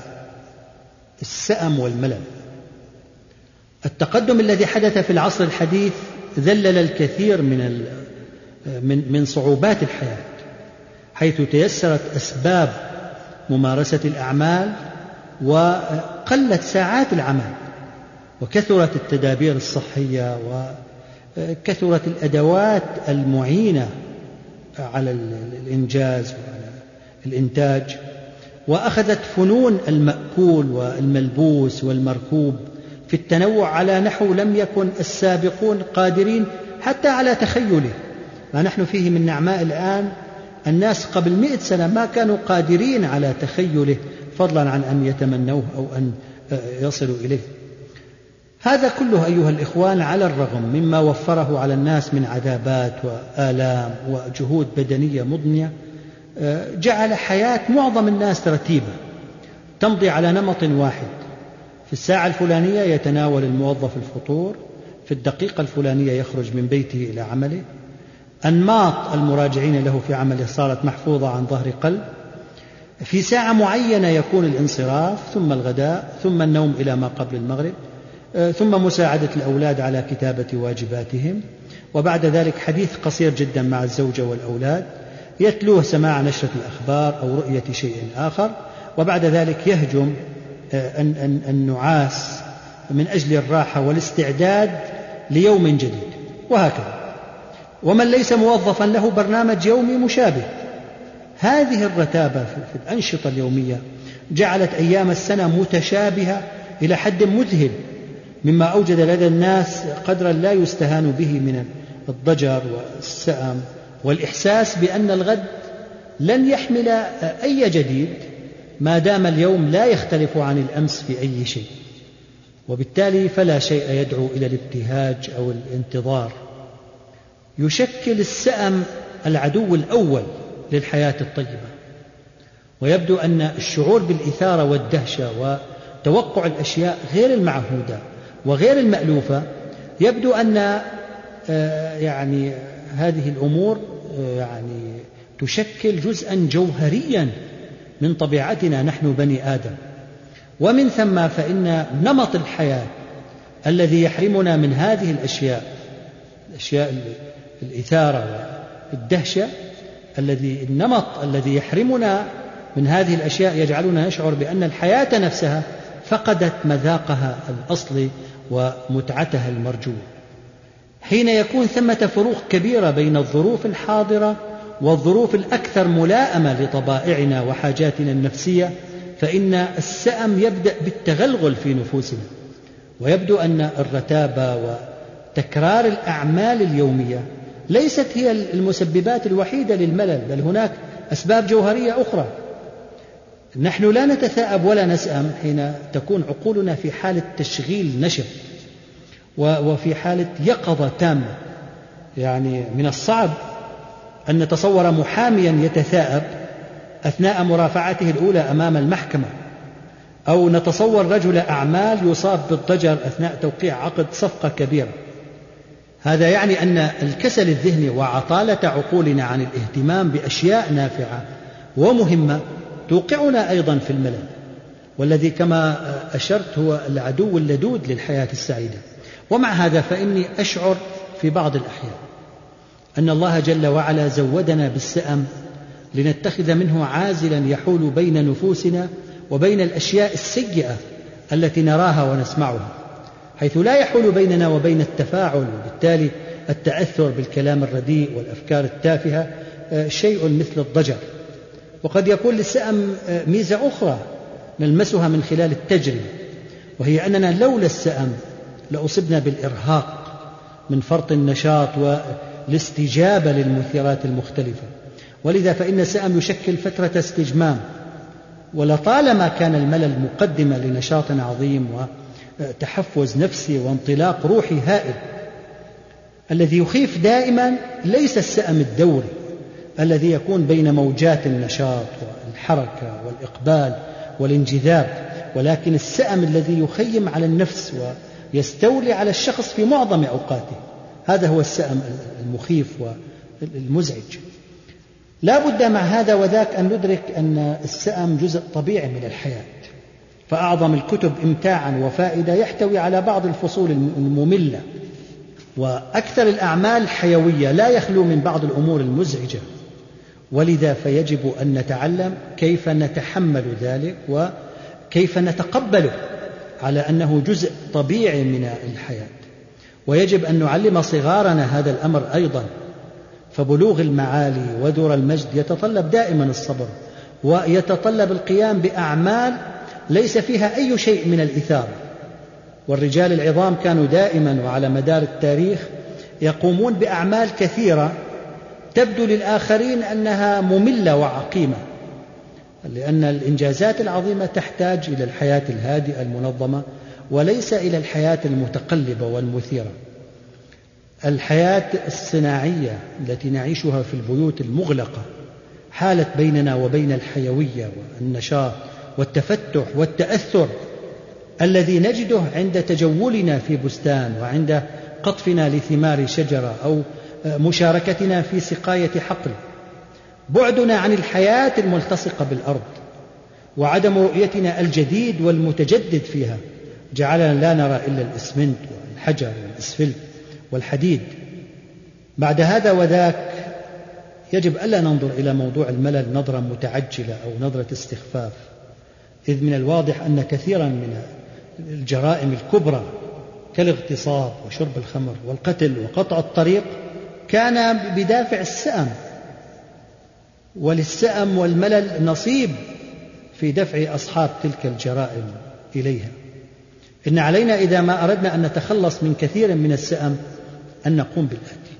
السأم والملل. التقدم الذي حدث في العصر الحديث ذلل الكثير من صعوبات الحياة، حيث تيسرت أسباب ممارسة الأعمال وقلت ساعات العمل، وكثرت التدابير الصحية وكثرت الأدوات المعينة على الإنجاز وعلى الإنتاج، وأخذت فنون المأكول والملبوس والمركوب في التنوع على نحو لم يكن السابقون قادرين حتى على تخيله. ما نحن فيه من نعماء الآن الناس قبل 100 سنة ما كانوا قادرين على تخيله، فضلا عن أن يتمنوه أو أن يصلوا إليه. هذا كله أيها الإخوان على الرغم مما وفره على الناس من عذابات وآلام وجهود بدنية مضنية، جعل حياة معظم الناس رتيبة تمضي على نمط واحد. في الساعة الفلانية يتناول الموظف الفطور، في الدقيقة الفلانية يخرج من بيته إلى عمله، أنماط المراجعين له في عمله صارت محفوظة عن ظهر قلب. في ساعة معينة يكون الانصراف، ثم الغداء، ثم النوم إلى ما قبل المغرب، ثم مساعدة الأولاد على كتابة واجباتهم، وبعد ذلك حديث قصير جدا مع الزوجة والأولاد يتلوه سماع نشرة الأخبار أو رؤية شيء آخر، وبعد ذلك يهجم النعاس من أجل الراحة والاستعداد ليوم جديد، وهكذا. ومن ليس موظفا له برنامج يومي مشابه. هذه الرتابة في الأنشطة اليومية جعلت أيام السنة متشابهة إلى حد مذهل، مما أوجد لدى الناس قدرا لا يستهان به من الضجر والسأم والإحساس بأن الغد لن يحمل أي جديد ما دام اليوم لا يختلف عن الأمس في أي شيء، وبالتالي فلا شيء يدعو إلى الابتهاج أو الانتظار. يشكل السأم العدو الأول للحياة الطيبة، ويبدو أن الشعور بالإثارة والدهشة وتوقع الأشياء غير المعهودة وغير المألوفة، يبدو أن يعني هذه الأمور يعني تشكل جزءا جوهريا من طبيعتنا نحن بني آدم. ومن ثم فإن نمط الحياة الذي يحرمنا من هذه الأشياء الإثارة والدهشة، النمط الذي يحرمنا من هذه الأشياء يجعلنا نشعر بأن الحياة نفسها فقدت مذاقها الأصلي ومتعتها المرجوة. حين يكون ثمة فروق كبيرة بين الظروف الحاضرة والظروف الأكثر ملائمة لطبائعنا وحاجاتنا النفسية، فإن السأم يبدأ بالتغلغل في نفوسنا، ويبدو أن الرتابة وتكرار الأعمال اليومية ليست هي المسببات الوحيدة للملل، بل هناك أسباب جوهرية أخرى. نحن لا نتثاءب ولا نسأم حين تكون عقولنا في حالة تشغيل نشط وفي حالة يقظة تامة. يعني من الصعب أن نتصور محاميا يتثاءب أثناء مرافعته الأولى أمام المحكمة، أو نتصور رجل أعمال يصاب بالضجر أثناء توقيع عقد صفقة كبيرة. هذا يعني أن الكسل الذهني وعطالة عقولنا عن الاهتمام بأشياء نافعة ومهمة توقعنا أيضا في الملل، والذي كما أشرت هو العدو اللدود للحياة السعيدة. ومع هذا فإني أشعر في بعض الأحيان أن الله جل وعلا زودنا بالسأم لنتخذ منه عازلا يحول بين نفوسنا وبين الأشياء السيئة التي نراها ونسمعها، حيث لا يحول بيننا وبين التفاعل، وبالتالي التأثر بالكلام الرديء والأفكار التافهة شيء مثل الضجر. وقد يكون للسأم ميزة أخرى نلمسها من خلال التجربة، وهي أننا لولا السأم لأصبنا بالإرهاق من فرط النشاط والاستجابة للمثيرات المختلفة. ولذا فإن السأم يشكل فترة استجمام، ولطالما كان الملل مقدمة لنشاط عظيم وتحفز نفسي وانطلاق روحي هائل. الذي يخيف دائما ليس السأم الدوري الذي يكون بين موجات النشاط والحركة والإقبال والانجذاب، ولكن السأم الذي يخيم على النفس ويستولي على الشخص في معظم أوقاته. هذا هو السأم المخيف والمزعج. لا بد مع هذا وذاك أن ندرك أن السأم جزء طبيعي من الحياة، فأعظم الكتب إمتاعا وفائدة يحتوي على بعض الفصول المملة وأكثر الأعمال حيوية لا يخلو من بعض الأمور المزعجة، ولذا فيجب أن نتعلم كيف نتحمل ذلك وكيف نتقبله على أنه جزء طبيعي من الحياة. ويجب أن نعلم صغارنا هذا الأمر أيضا، فبلوغ المعالي وذور المجد يتطلب دائما الصبر، ويتطلب القيام بأعمال ليس فيها أي شيء من الإثارة. والرجال العظام كانوا دائما وعلى مدار التاريخ يقومون بأعمال كثيرة تبدو للآخرين أنها مملة وعقيمة، لأن الإنجازات العظيمة تحتاج إلى الحياة الهادئة المنظمة وليس إلى الحياة المتقلبة والمثيرة. الحياة الصناعية التي نعيشها في البيوت المغلقة حالت بيننا وبين الحيوية والنشاط والتفتح والتأثر الذي نجده عند تجولنا في بستان، وعند قطفنا لثمار شجرة، أو مشاركتنا في سقاية حقل. بعدنا عن الحياة الملتصقة بالأرض وعدم رؤيتنا الجديد والمتجدد فيها جعلنا لا نرى إلا الإسمنت والحجر والإسفلت والحديد. بعد هذا وذاك يجب ألا ننظر إلى موضوع الملل نظرة متعجلة أو نظرة استخفاف، إذ من الواضح أن كثيرا من الجرائم الكبرى كالاغتصاب وشرب الخمر والقتل وقطع الطريق كان بدافع السأم، وللسأم والملل نصيب في دفع أصحاب تلك الجرائم إليها. إن علينا إذا ما أردنا أن نتخلص من كثير من السأم أن نقوم بالآتي: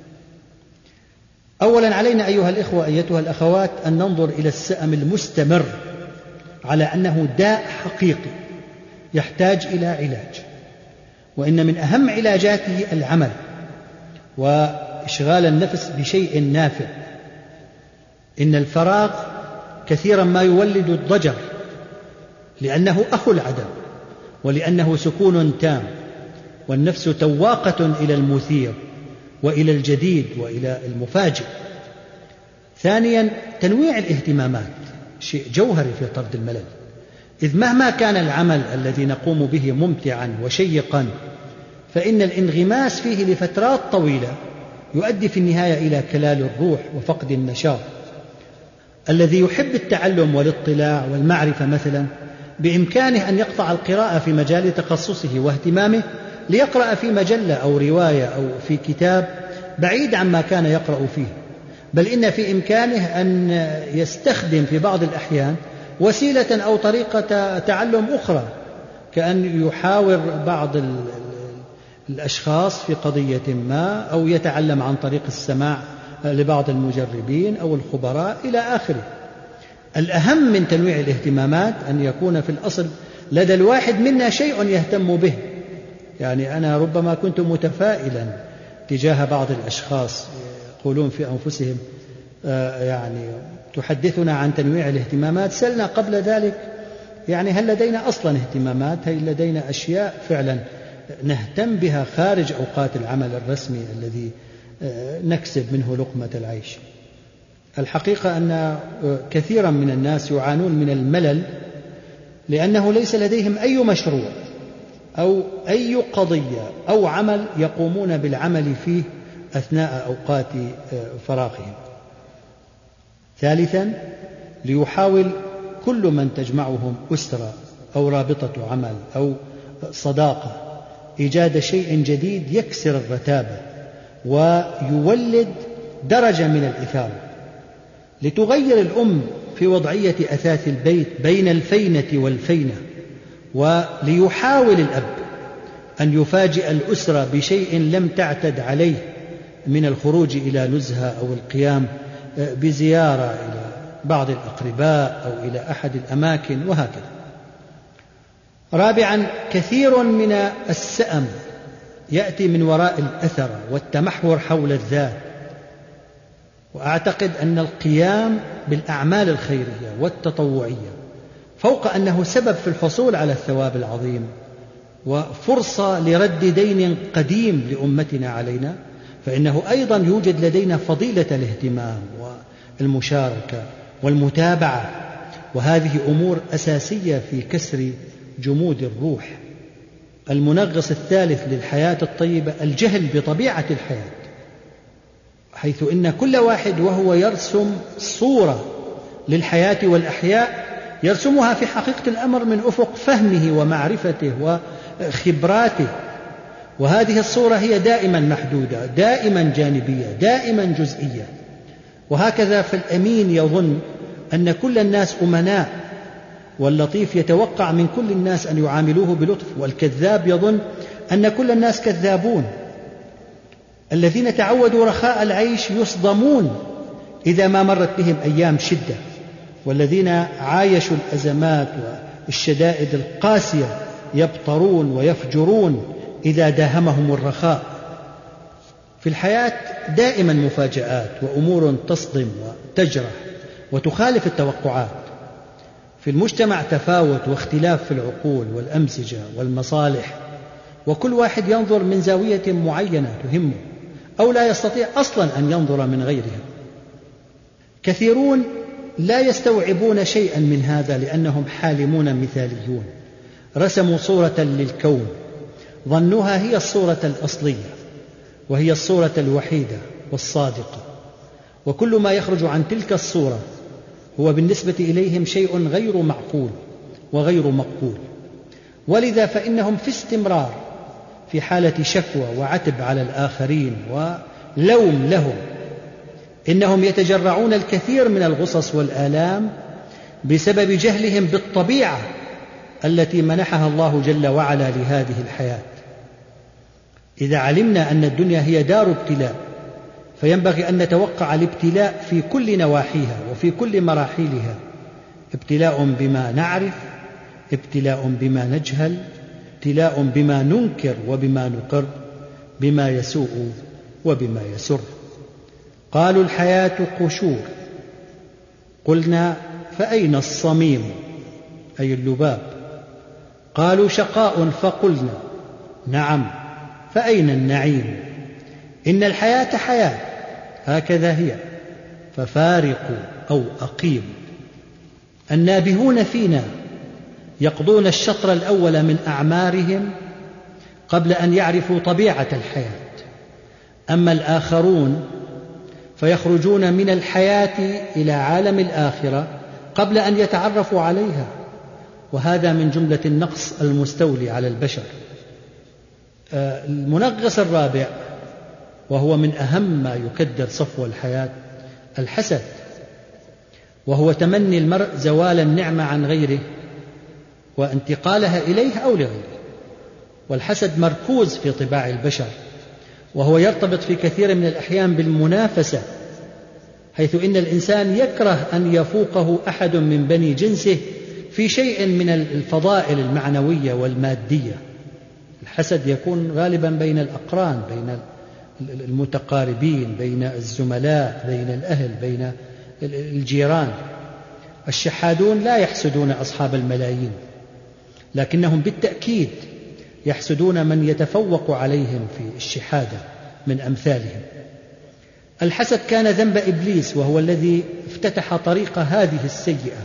أولا علينا أيها الإخوة أيتها الأخوات أن ننظر إلى السأم المستمر على أنه داء حقيقي يحتاج إلى علاج، وإن من أهم علاجاته العمل وإشغال النفس بشيء نافع. إن الفراغ كثيرا ما يولد الضجر لأنه أخو العدم، ولأنه سكون تام، والنفس تواقة إلى المثير وإلى الجديد وإلى المفاجئ. ثانيا تنويع الاهتمامات شيء جوهري في طرد الملل، إذ مهما كان العمل الذي نقوم به ممتعا وشيقا فإن الانغماس فيه لفترات طويلة يؤدي في النهاية إلى كلال الروح وفقد النشاط. الذي يحب التعلم والاطلاع والمعرفة مثلا بإمكانه أن يقطع القراءة في مجال تخصصه واهتمامه ليقرأ في مجلة أو رواية أو في كتاب بعيد عما كان يقرأ فيه، بل إن في إمكانه أن يستخدم في بعض الأحيان وسيلة أو طريقة تعلم أخرى، كأن يحاور بعض الأشخاص في قضية ما، أو يتعلم عن طريق السماع لبعض المجربين أو الخبراء إلى آخره. الأهم من تنويع الاهتمامات أن يكون في الأصل لدى الواحد منا شيء يهتم به. يعني أنا ربما كنت متفائلا تجاه بعض الأشخاص يقولون في أنفسهم يعني تحدثنا عن تنويع الاهتمامات، سألنا قبل ذلك يعني هل لدينا أصلا اهتمامات؟ هل لدينا أشياء فعلا نهتم بها خارج أوقات العمل الرسمي الذي نكسب منه لقمة العيش؟ الحقيقة أن كثيرا من الناس يعانون من الملل لأنه ليس لديهم أي مشروع أو أي قضية أو عمل يقومون بالعمل فيه أثناء أوقات فراغهم. ثالثا ليحاول كل من تجمعهم أسرة أو رابطة عمل أو صداقة إيجاد شيء جديد يكسر الرتابة ويولد درجة من الإثارة، لتغير الأم في وضعية أثاث البيت بين الفينة والفينة، وليحاول الأب أن يفاجئ الأسرة بشيء لم تعتد عليه من الخروج إلى نزهة أو القيام بزيارة إلى بعض الأقرباء أو إلى أحد الأماكن وهكذا. رابعا كثير من السأم يأتي من وراء الأثر والتمحور حول الذات، وأعتقد أن القيام بالأعمال الخيرية والتطوعية فوق أنه سبب في الحصول على الثواب العظيم وفرصة لرد دين قديم لأمتنا علينا، فإنه أيضا يوجد لدينا فضيلة الاهتمام والمشاركة والمتابعة، وهذه أمور أساسية في كسر جمود الروح. المنغص الثالث للحياة الطيبة الجهل بطبيعة الحياة، حيث إن كل واحد وهو يرسم صورة للحياة والأحياء يرسمها في حقيقة الأمر من أفق فهمه ومعرفته وخبراته، وهذه الصورة هي دائما محدودة، دائما جانبية، دائما جزئية. وهكذا فالأمين يظن أن كل الناس أمناء، واللطيف يتوقع من كل الناس أن يعاملوه بلطف، والكذاب يظن أن كل الناس كذابون. الذين تعودوا رخاء العيش يصدمون إذا ما مرت بهم أيام شدة، والذين عايشوا الأزمات والشدائد القاسية يبطرون ويفجرون إذا داهمهم الرخاء. في الحياة دائما مفاجآت وأمور تصدم وتجرح وتخالف التوقعات. في المجتمع تفاوت واختلاف في العقول والأمزجة والمصالح، وكل واحد ينظر من زاوية معينة تهمه أو لا يستطيع أصلا أن ينظر من غيرها. كثيرون لا يستوعبون شيئا من هذا لأنهم حالمون مثاليون، رسموا صورة للكون ظنوها هي الصورة الأصلية، وهي الصورة الوحيدة والصادقة، وكل ما يخرج عن تلك الصورة هو بالنسبة إليهم شيء غير معقول وغير مقبول. ولذا فإنهم في استمرار في حالة شكوى وعتب على الآخرين ولوم لهم. إنهم يتجرعون الكثير من الغصص والآلام بسبب جهلهم بالطبيعة التي منحها الله جل وعلا لهذه الحياة. إذا علمنا أن الدنيا هي دار ابتلاء، فينبغي أن نتوقع الابتلاء في كل نواحيها وفي كل مراحلها، ابتلاء بما نعرف، ابتلاء بما نجهل، ابتلاء بما ننكر وبما نقر، بما يسوء وبما يسر. قالوا الحياة قشور، قلنا فأين الصميم أي اللباب؟ قالوا شقاء، فقلنا نعم فأين النعيم؟ إن الحياة حياة هكذا هي، ففارقوا أو أقيموا. النابهون فينا يقضون الشطر الأول من أعمارهم قبل أن يعرفوا طبيعة الحياة، أما الآخرون فيخرجون من الحياة إلى عالم الآخرة قبل أن يتعرفوا عليها، وهذا من جملة النقص المستولي على البشر. المنغص الرابع، وهو من أهم ما يكدر صفو الحياة، الحسد، وهو تمني المرء زوال النعمة عن غيره وانتقالها إليه أو لغيره. والحسد مركوز في طباع البشر، وهو يرتبط في كثير من الأحيان بالمنافسة، حيث إن الإنسان يكره أن يفوقه أحد من بني جنسه في شيء من الفضائل المعنوية والمادية. الحسد يكون غالبا بين الأقران، بين المتقاربين، بين الزملاء، بين الأهل، بين الجيران. الشحادون لا يحسدون أصحاب الملايين، لكنهم بالتأكيد يحسدون من يتفوق عليهم في الشحادة من أمثالهم. الحسد كان ذنب إبليس، وهو الذي افتتح طريق هذه السيئة،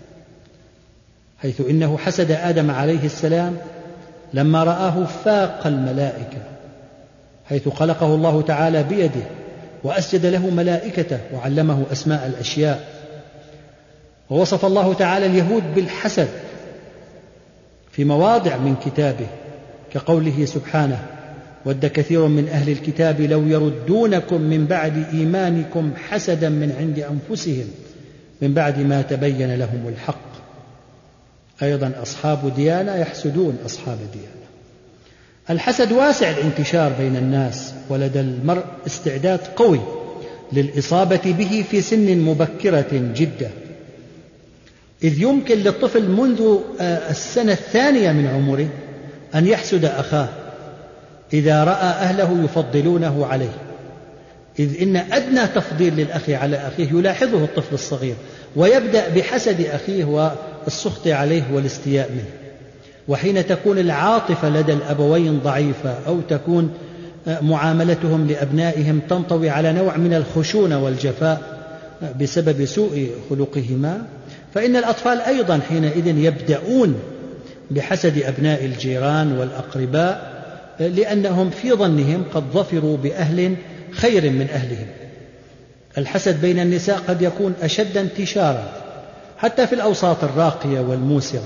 حيث إنه حسد آدم عليه السلام لما رآه فاق الملائكة، حيث خلقه الله تعالى بيده وأسجد له ملائكته وعلمه أسماء الأشياء. ووصف الله تعالى اليهود بالحسد في مواضع من كتابه، كقوله سبحانه: ود كثير من أهل الكتاب لو يردونكم من بعد إيمانكم حسدا من عند أنفسهم من بعد ما تبين لهم الحق. أيضا أصحاب ديانة يحسدون أصحاب ديانة. الحسد واسع الانتشار بين الناس، ولدى المرء استعداد قوي للإصابة به في سن مبكرة جدا، إذ يمكن للطفل منذ السنة الثانية من عمره أن يحسد أخاه إذا رأى أهله يفضلونه عليه، إذ إن أدنى تفضيل للأخ على أخيه يلاحظه الطفل الصغير، ويبدأ بحسد أخيه والسخط عليه والاستياء منه. وحين تكون العاطفة لدى الأبوين ضعيفة، أو تكون معاملتهم لأبنائهم تنطوي على نوع من الخشونة والجفاء بسبب سوء خلقهما، فإن الأطفال أيضا حينئذ يبدأون بحسد أبناء الجيران والأقرباء، لأنهم في ظنهم قد ظفروا بأهل خير من أهلهم. الحسد بين النساء قد يكون أشد انتشارا حتى في الأوساط الراقية والموسرة،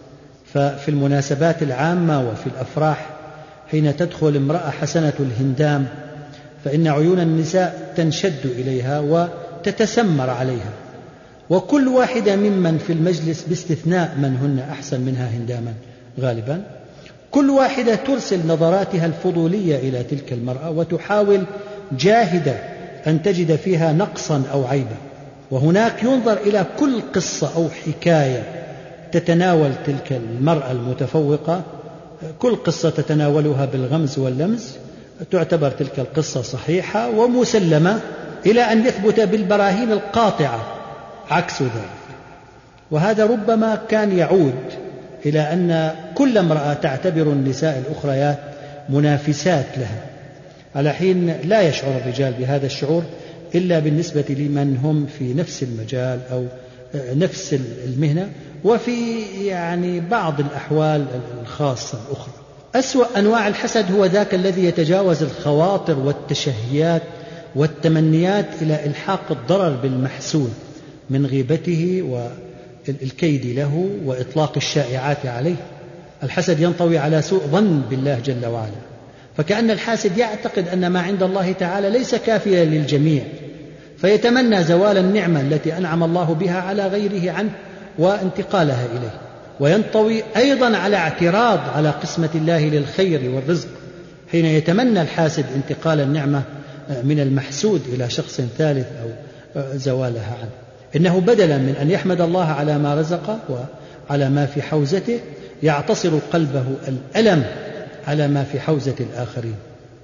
ففي المناسبات العامة وفي الأفراح حين تدخل امرأة حسنة الهندام فإن عيون النساء تنشد إليها وتتسمر عليها، وكل واحدة ممن في المجلس باستثناء من هن أحسن منها هنداما غالبا، كل واحدة ترسل نظراتها الفضولية إلى تلك المرأة وتحاول جاهدة أن تجد فيها نقصا أو عيبا. وهناك ينظر إلى كل قصة أو حكاية تتناول تلك المرأة المتفوقة، كل قصة تتناولها بالغمز واللمز تعتبر تلك القصة صحيحة ومسلمة إلى أن يثبت بالبراهين القاطعة عكس ذلك. وهذا ربما كان يعود إلى أن كل امرأة تعتبر النساء الأخريات منافسات لها، على حين لا يشعر الرجال بهذا الشعور إلا بالنسبة لمن هم في نفس المجال أو نفس المهنة، وفي بعض الأحوال الخاصة الأخرى. أسوأ أنواع الحسد هو ذاك الذي يتجاوز الخواطر والتشهيات والتمنيات إلى إلحاق الضرر بالمحسود من غيبته والكيد له وإطلاق الشائعات عليه. الحسد ينطوي على سوء ظن بالله جل وعلا، فكأن الحاسد يعتقد أن ما عند الله تعالى ليس كافيا للجميع، فيتمنى زوال النعمة التي أنعم الله بها على غيره عنه وانتقالها إليه. وينطوي أيضا على اعتراض على قسمة الله للخير والرزق حين يتمنى الحاسد انتقال النعمة من المحسود إلى شخص ثالث أو زوالها عنه. إنه بدلا من أن يحمد الله على ما رزقه وعلى ما في حوزته يعتصر قلبه الألم على ما في حوزة الآخرين.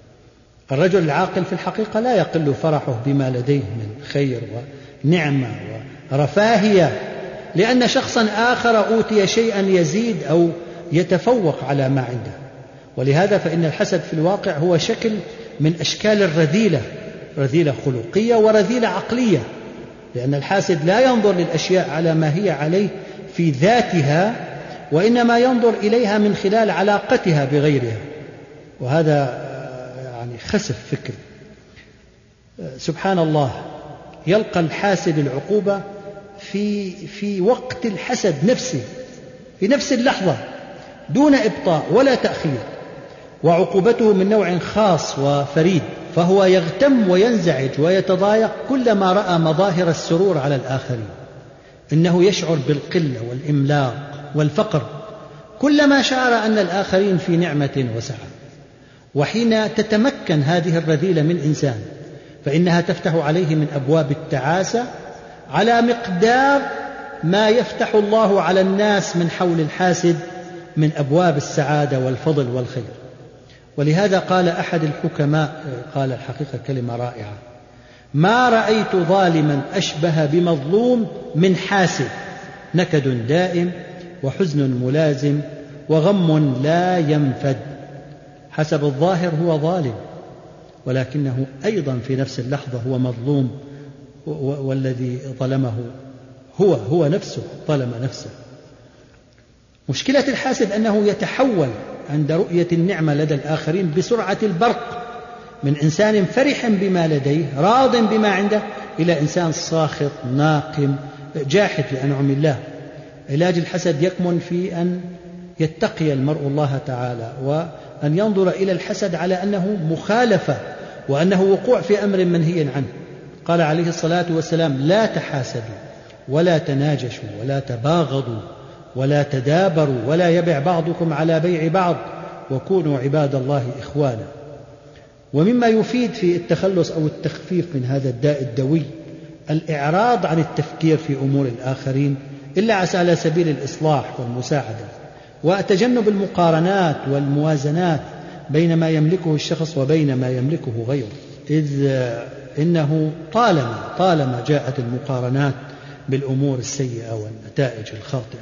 الرجل العاقل في الحقيقة لا يقل فرحه بما لديه من خير ونعمة ورفاهية لأن شخصا آخر أوتي شيئا يزيد أو يتفوق على ما عنده. ولهذا فإن الحسد في الواقع هو شكل من أشكال الرذيلة، رذيلة خلقية ورذيلة عقلية، لأن الحاسد لا ينظر للأشياء على ما هي عليه في ذاتها، وإنما ينظر إليها من خلال علاقتها بغيرها، وهذا خسف فكري. سبحان الله، يلقى الحاسد العقوبة في وقت الحسد نفسه، في نفس اللحظة دون إبطاء ولا تأخير، وعقوبته من نوع خاص وفريد، فهو يغتم وينزعج ويتضايق كلما رأى مظاهر السرور على الآخرين. إنه يشعر بالقلة والإملاق والفقر كلما شعر أن الآخرين في نعمة وسعة. وحين تتمكن هذه الرذيلة من إنسان فإنها تفتح عليه من أبواب التعاسة على مقدار ما يفتح الله على الناس من حول الحاسد من أبواب السعادة والفضل والخير. ولهذا قال أحد الحكماء، قال الحقيقة كلمة رائعة: ما رأيت ظالما أشبه بمظلوم من حاسد، نكد دائم وحزن ملازم وغم لا ينفد. حسب الظاهر هو ظالم، ولكنه أيضا في نفس اللحظة هو مظلوم، والذي ظلمه هو نفسه، ظلم نفسه. مشكلة الحاسد أنه يتحول عند رؤية النعمة لدى الآخرين بسرعة البرق من إنسان فرح بما لديه راض بما عنده إلى إنسان ساخط ناقم جاحد لأنعم الله. علاج الحسد يكمن في أن يتقي المرء الله تعالى، وأن ينظر إلى الحسد على أنه مخالفة وأنه وقوع في أمر منهي عنه. قال عليه الصلاة والسلام: لا تحاسدوا ولا تناجشوا ولا تباغضوا ولا تدابروا ولا يبع بعضكم على بيع بعض وكونوا عباد الله إخوانا. ومما يفيد في التخلص أو التخفيف من هذا الداء الدوي الإعراض عن التفكير في أمور الآخرين إلا على سبيل الإصلاح والمساعدة، وتجنب المقارنات والموازنات بين ما يملكه الشخص وبين ما يملكه غيره، إذ إنه طالما جاءت المقارنات بالأمور السيئة والنتائج الخاطئة.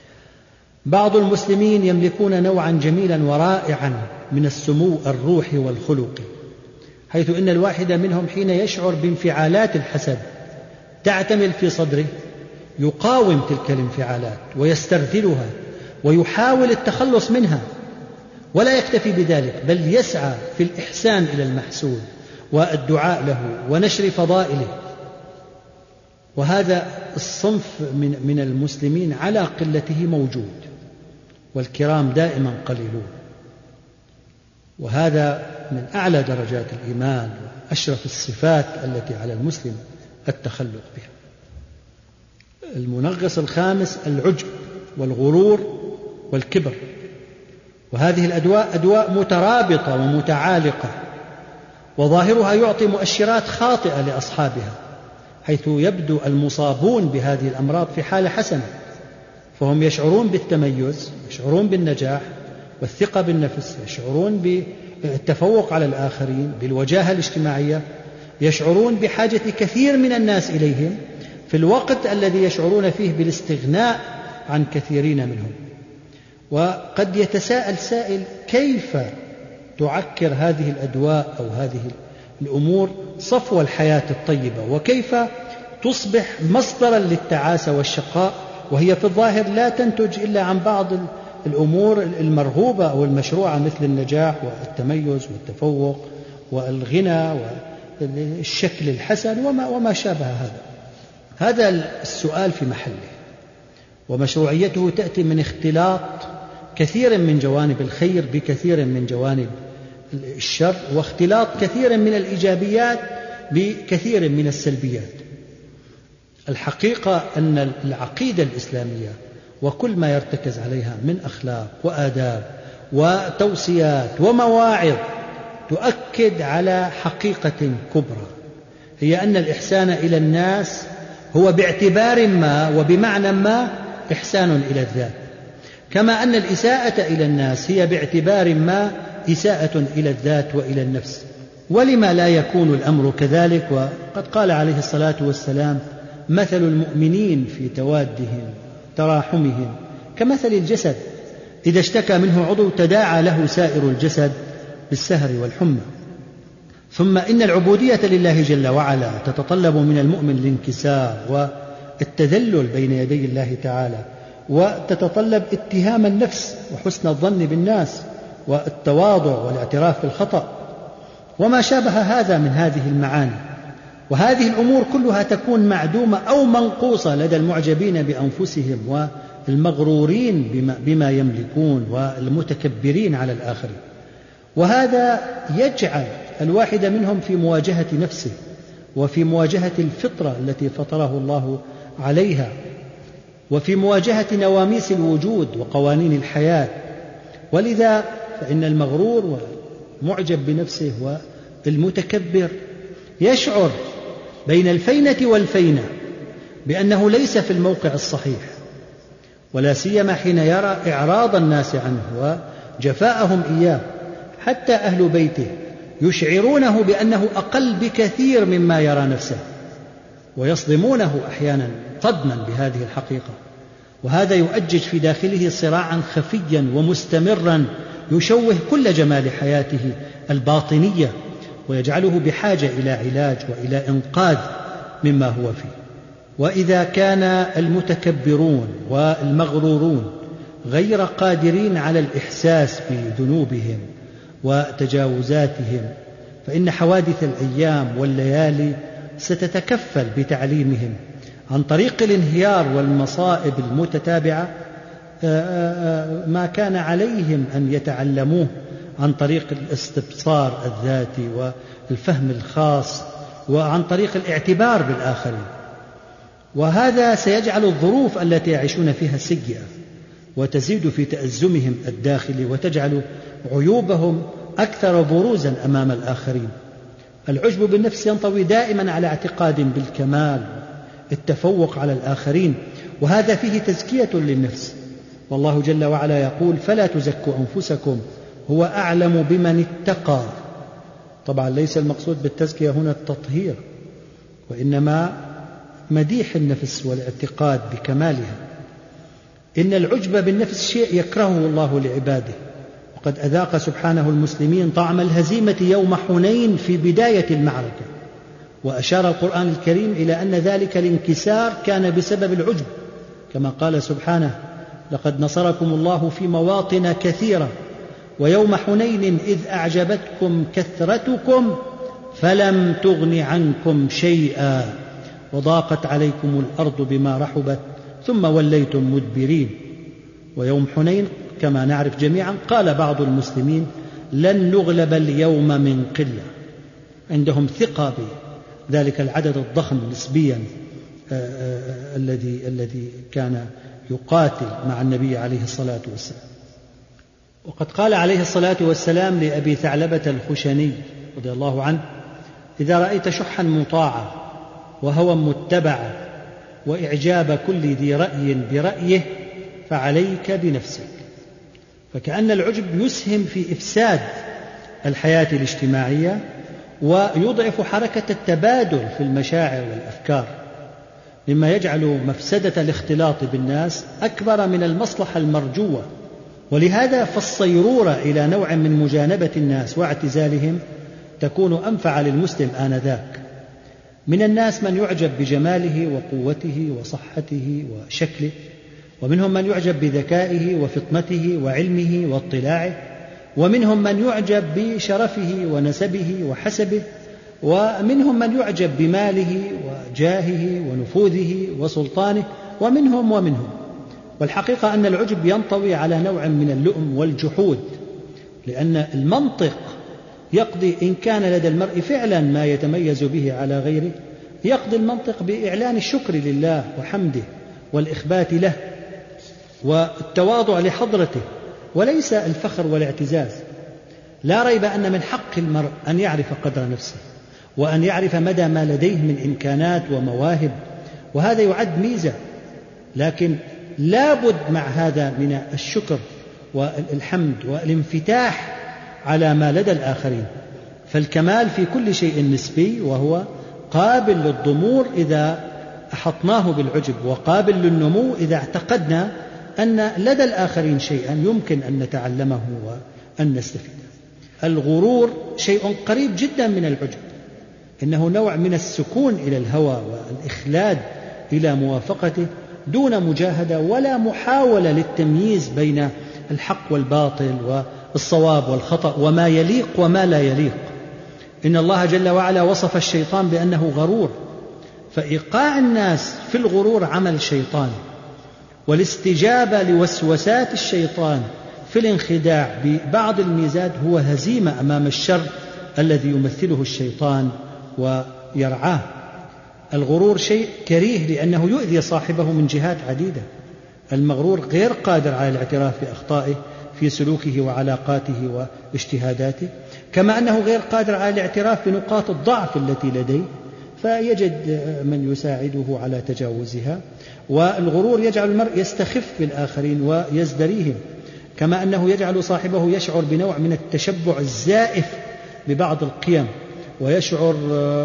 بعض المسلمين يملكون نوعا جميلا ورائعا من السمو الروحي والخلقي، حيث إن الواحد منهم حين يشعر بانفعالات الحسد تعتمل في صدره يقاوم تلك الانفعالات ويسترذلها ويحاول التخلص منها، ولا يكتفي بذلك بل يسعى في الإحسان إلى المحسود والدعاء له ونشر فضائله. وهذا الصنف من المسلمين على قلته موجود، والكرام دائما قليلون، وهذا من أعلى درجات الإيمان وأشرف الصفات التي على المسلم التخلق بها. المنغص الخامس العجب والغرور والكبر، وهذه الأدواء مترابطة ومتعالقة، وظاهرها يعطي مؤشرات خاطئة لأصحابها، حيث يبدو المصابون بهذه الأمراض في حالة حسنة، فهم يشعرون بالتميز، يشعرون بالنجاح والثقة بالنفس، يشعرون بالتفوق على الآخرين، بالوجاهة الاجتماعية، يشعرون بحاجة كثير من الناس إليهم في الوقت الذي يشعرون فيه بالاستغناء عن كثيرين منهم. وقد يتساءل سائل: كيف تعكر هذه الأدواء أو هذه الأمور صفو الحياة الطيبة، وكيف تصبح مصدرا للتعاسة والشقاء، وهي في الظاهر لا تنتج إلا عن بعض الأمور المرغوبة أو المشروعة مثل النجاح والتميز والتفوق والغنى والشكل الحسن وما شابه هذا. هذا السؤال في محله، ومشروعيته تأتي من اختلاط كثير من جوانب الخير بكثير من جوانب الشر، واختلاط كثير من الإيجابيات بكثير من السلبيات. الحقيقة أن العقيدة الإسلامية وكل ما يرتكز عليها من أخلاق وآداب وتوصيات ومواعظ تؤكد على حقيقة كبرى، هي أن الإحسان إلى الناس هو باعتبار ما وبمعنى ما إحسان إلى الذات، كما أن الإساءة إلى الناس هي باعتبار ما إساءة إلى الذات وإلى النفس. ولما لا يكون الأمر كذلك؟ وقد قال عليه الصلاة والسلام: مثل المؤمنين في توادهم تراحمهم كمثل الجسد إذا اشتكى منه عضو تداعى له سائر الجسد بالسهر والحمى. ثم إن العبودية لله جل وعلا تتطلب من المؤمن الانكسار والتذلل بين يدي الله تعالى، وتتطلب اتهام النفس وحسن الظن بالناس والتواضع والاعتراف بالخطأ وما شابه هذا من هذه المعاني. وهذه الأمور كلها تكون معدومة أو منقوصة لدى المعجبين بأنفسهم والمغرورين بما يملكون والمتكبرين على الآخرين. وهذا يجعل الواحد منهم في مواجهة نفسه وفي مواجهة الفطرة التي فطره الله عليها، وفي مواجهة نواميس الوجود وقوانين الحياة. ولذا فإن المغرور والمعجب بنفسه والمتكبر يشعر بين الفينة والفينة بأنه ليس في الموقع الصحيح، ولا سيما حين يرى إعراض الناس عنه وجفاءهم إياه. حتى أهل بيته يشعرونه بأنه أقل بكثير مما يرى نفسه، ويصدمونه أحيانا صدما بهذه الحقيقة. وهذا يؤجج في داخله صراعا خفيا ومستمرا يشوه كل جمال حياته الباطنية، ويجعله بحاجة إلى علاج وإلى إنقاذ مما هو فيه. وإذا كان المتكبرون والمغرورون غير قادرين على الإحساس بذنوبهم وتجاوزاتهم، فإن حوادث الأيام والليالي ستتكفل بتعليمهم عن طريق الانهيار والمصائب المتتابعة ما كان عليهم أن يتعلموه عن طريق الاستبصار الذاتي والفهم الخاص وعن طريق الاعتبار بالآخرين. وهذا سيجعل الظروف التي يعيشون فيها سيئة، وتزيد في تأزمهم الداخلي، وتجعل عيوبهم أكثر بروزا أمام الآخرين. العجب بالنفس ينطوي دائما على اعتقاد بالكمال، التفوق على الآخرين، وهذا فيه تزكية للنفس. والله جل وعلا يقول: فلا تزكوا أنفسكم هو أعلم بمن اتقى. طبعا ليس المقصود بالتزكية هنا التطهير، وإنما مديح النفس والاعتقاد بكمالها. إن العجب بالنفس شيء يكرهه الله لعباده، وقد أذاق سبحانه المسلمين طعم الهزيمة يوم حنين في بداية المعركة، وأشار القرآن الكريم إلى أن ذلك الانكسار كان بسبب العجب، كما قال سبحانه: لقد نصركم الله في مواطن كثيرة ويوم حنين إذ أعجبتكم كثرتكم فلم تغن عنكم شيئا وضاقت عليكم الأرض بما رحبت ثم وليتم مدبرين. ويوم حنين كما نعرف جميعا قال بعض المسلمين لن نغلب اليوم من قلة، عندهم ثقة بذلك العدد الضخم نسبيا الذي كان يقاتل مع النبي عليه الصلاة والسلام. وقد قال عليه الصلاة والسلام لأبي ثعلبة الخشني رضي الله عنه: إذا رأيت شحا مطاعا وهوى متبعا وإعجاب كل ذي رأي برأيه فعليك بنفسك. فكأن العجب يسهم في إفساد الحياة الاجتماعية ويضعف حركة التبادل في المشاعر والأفكار، مما يجعل مفسدة الاختلاط بالناس أكبر من المصلحة المرجوة. ولهذا فالصيرورة إلى نوع من مجانبة الناس واعتزالهم تكون أنفع للمسلم آنذاك. من الناس من يعجب بجماله وقوته وصحته وشكله، ومنهم من يعجب بذكائه وفطنته وعلمه واطلاعه، ومنهم من يعجب بشرفه ونسبه وحسبه، ومنهم من يعجب بماله وجاهه ونفوذه وسلطانه، ومنهم. والحقيقة أن العجب ينطوي على نوع من اللؤم والجحود، لأن المنطق يقضي إن كان لدى المرء فعلا ما يتميز به على غيره، يقضي المنطق بإعلان الشكر لله وحمده والإخبات له والتواضع لحضرته، وليس الفخر والاعتزاز. لا ريب أن من حق المرء أن يعرف قدر نفسه وأن يعرف مدى ما لديه من إمكانات ومواهب، وهذا يعد ميزة، لكن لا بد مع هذا من الشكر والحمد والانفتاح على ما لدى الآخرين. فالكمال في كل شيء نسبي، وهو قابل للضمور إذا أحطناه بالعجب، وقابل للنمو إذا اعتقدنا أن لدى الآخرين شيئا يمكن أن نتعلمه وأن نستفيد. الغرور شيء قريب جدا من العجب، إنه نوع من السكون إلى الهوى والإخلاد إلى موافقته دون مجاهدة ولا محاولة للتمييز بين الحق والباطل والصواب والخطأ وما يليق وما لا يليق. إن الله جل وعلا وصف الشيطان بأنه غرور، فإيقاع الناس في الغرور عمل شيطان، والاستجابة لوسوسات الشيطان في الانخداع ببعض الميزات هو هزيمة أمام الشر الذي يمثله الشيطان ويرعاه. الغرور شيء كريه لأنه يؤذي صاحبه من جهات عديدة. المغرور غير قادر على الاعتراف بأخطائه في سلوكه وعلاقاته واجتهاداته، كما أنه غير قادر على الاعتراف بنقاط الضعف التي لديه فيجد من يساعده على تجاوزها. والغرور يجعل المرء يستخف بالآخرين ويزدريهم، كما أنه يجعل صاحبه يشعر بنوع من التشبع الزائف ببعض القيم، ويشعر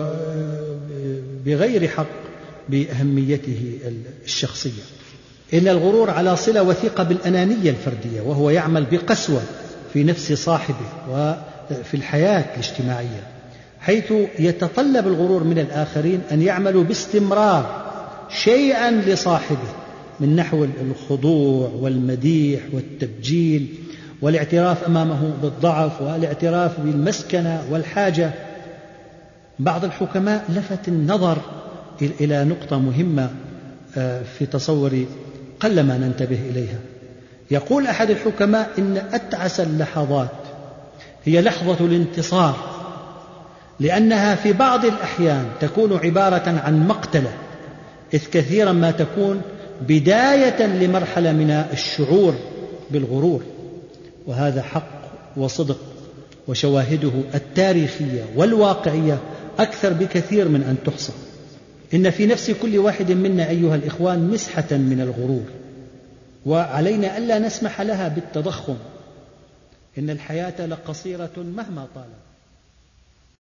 بغير حق بأهميته الشخصية. إن الغرور على صلة وثيقة بالأنانية الفردية، وهو يعمل بقسوة في نفس صاحبه وفي الحياة الاجتماعية، حيث يتطلب الغرور من الآخرين أن يعملوا باستمرار شيئا لصاحبه من نحو الخضوع والمديح والتبجيل والاعتراف أمامه بالضعف والاعتراف بالمسكنة والحاجة. بعض الحكماء لفت النظر إلى نقطة مهمة في تصوري قلما ننتبه إليها. يقول أحد الحكماء إن أتعس اللحظات هي لحظة الانتصار، لأنها في بعض الأحيان تكون عبارة عن مقتلة، إذ كثيرا ما تكون بداية لمرحلة من الشعور بالغرور. وهذا حق وصدق، وشواهده التاريخية والواقعية أكثر بكثير من أن تحصى. إن في نفس كل واحد منا أيها الإخوان مسحة من الغرور، وعلينا ألا نسمح لها بالتضخم. إن الحياة لقصيرة مهما طالت.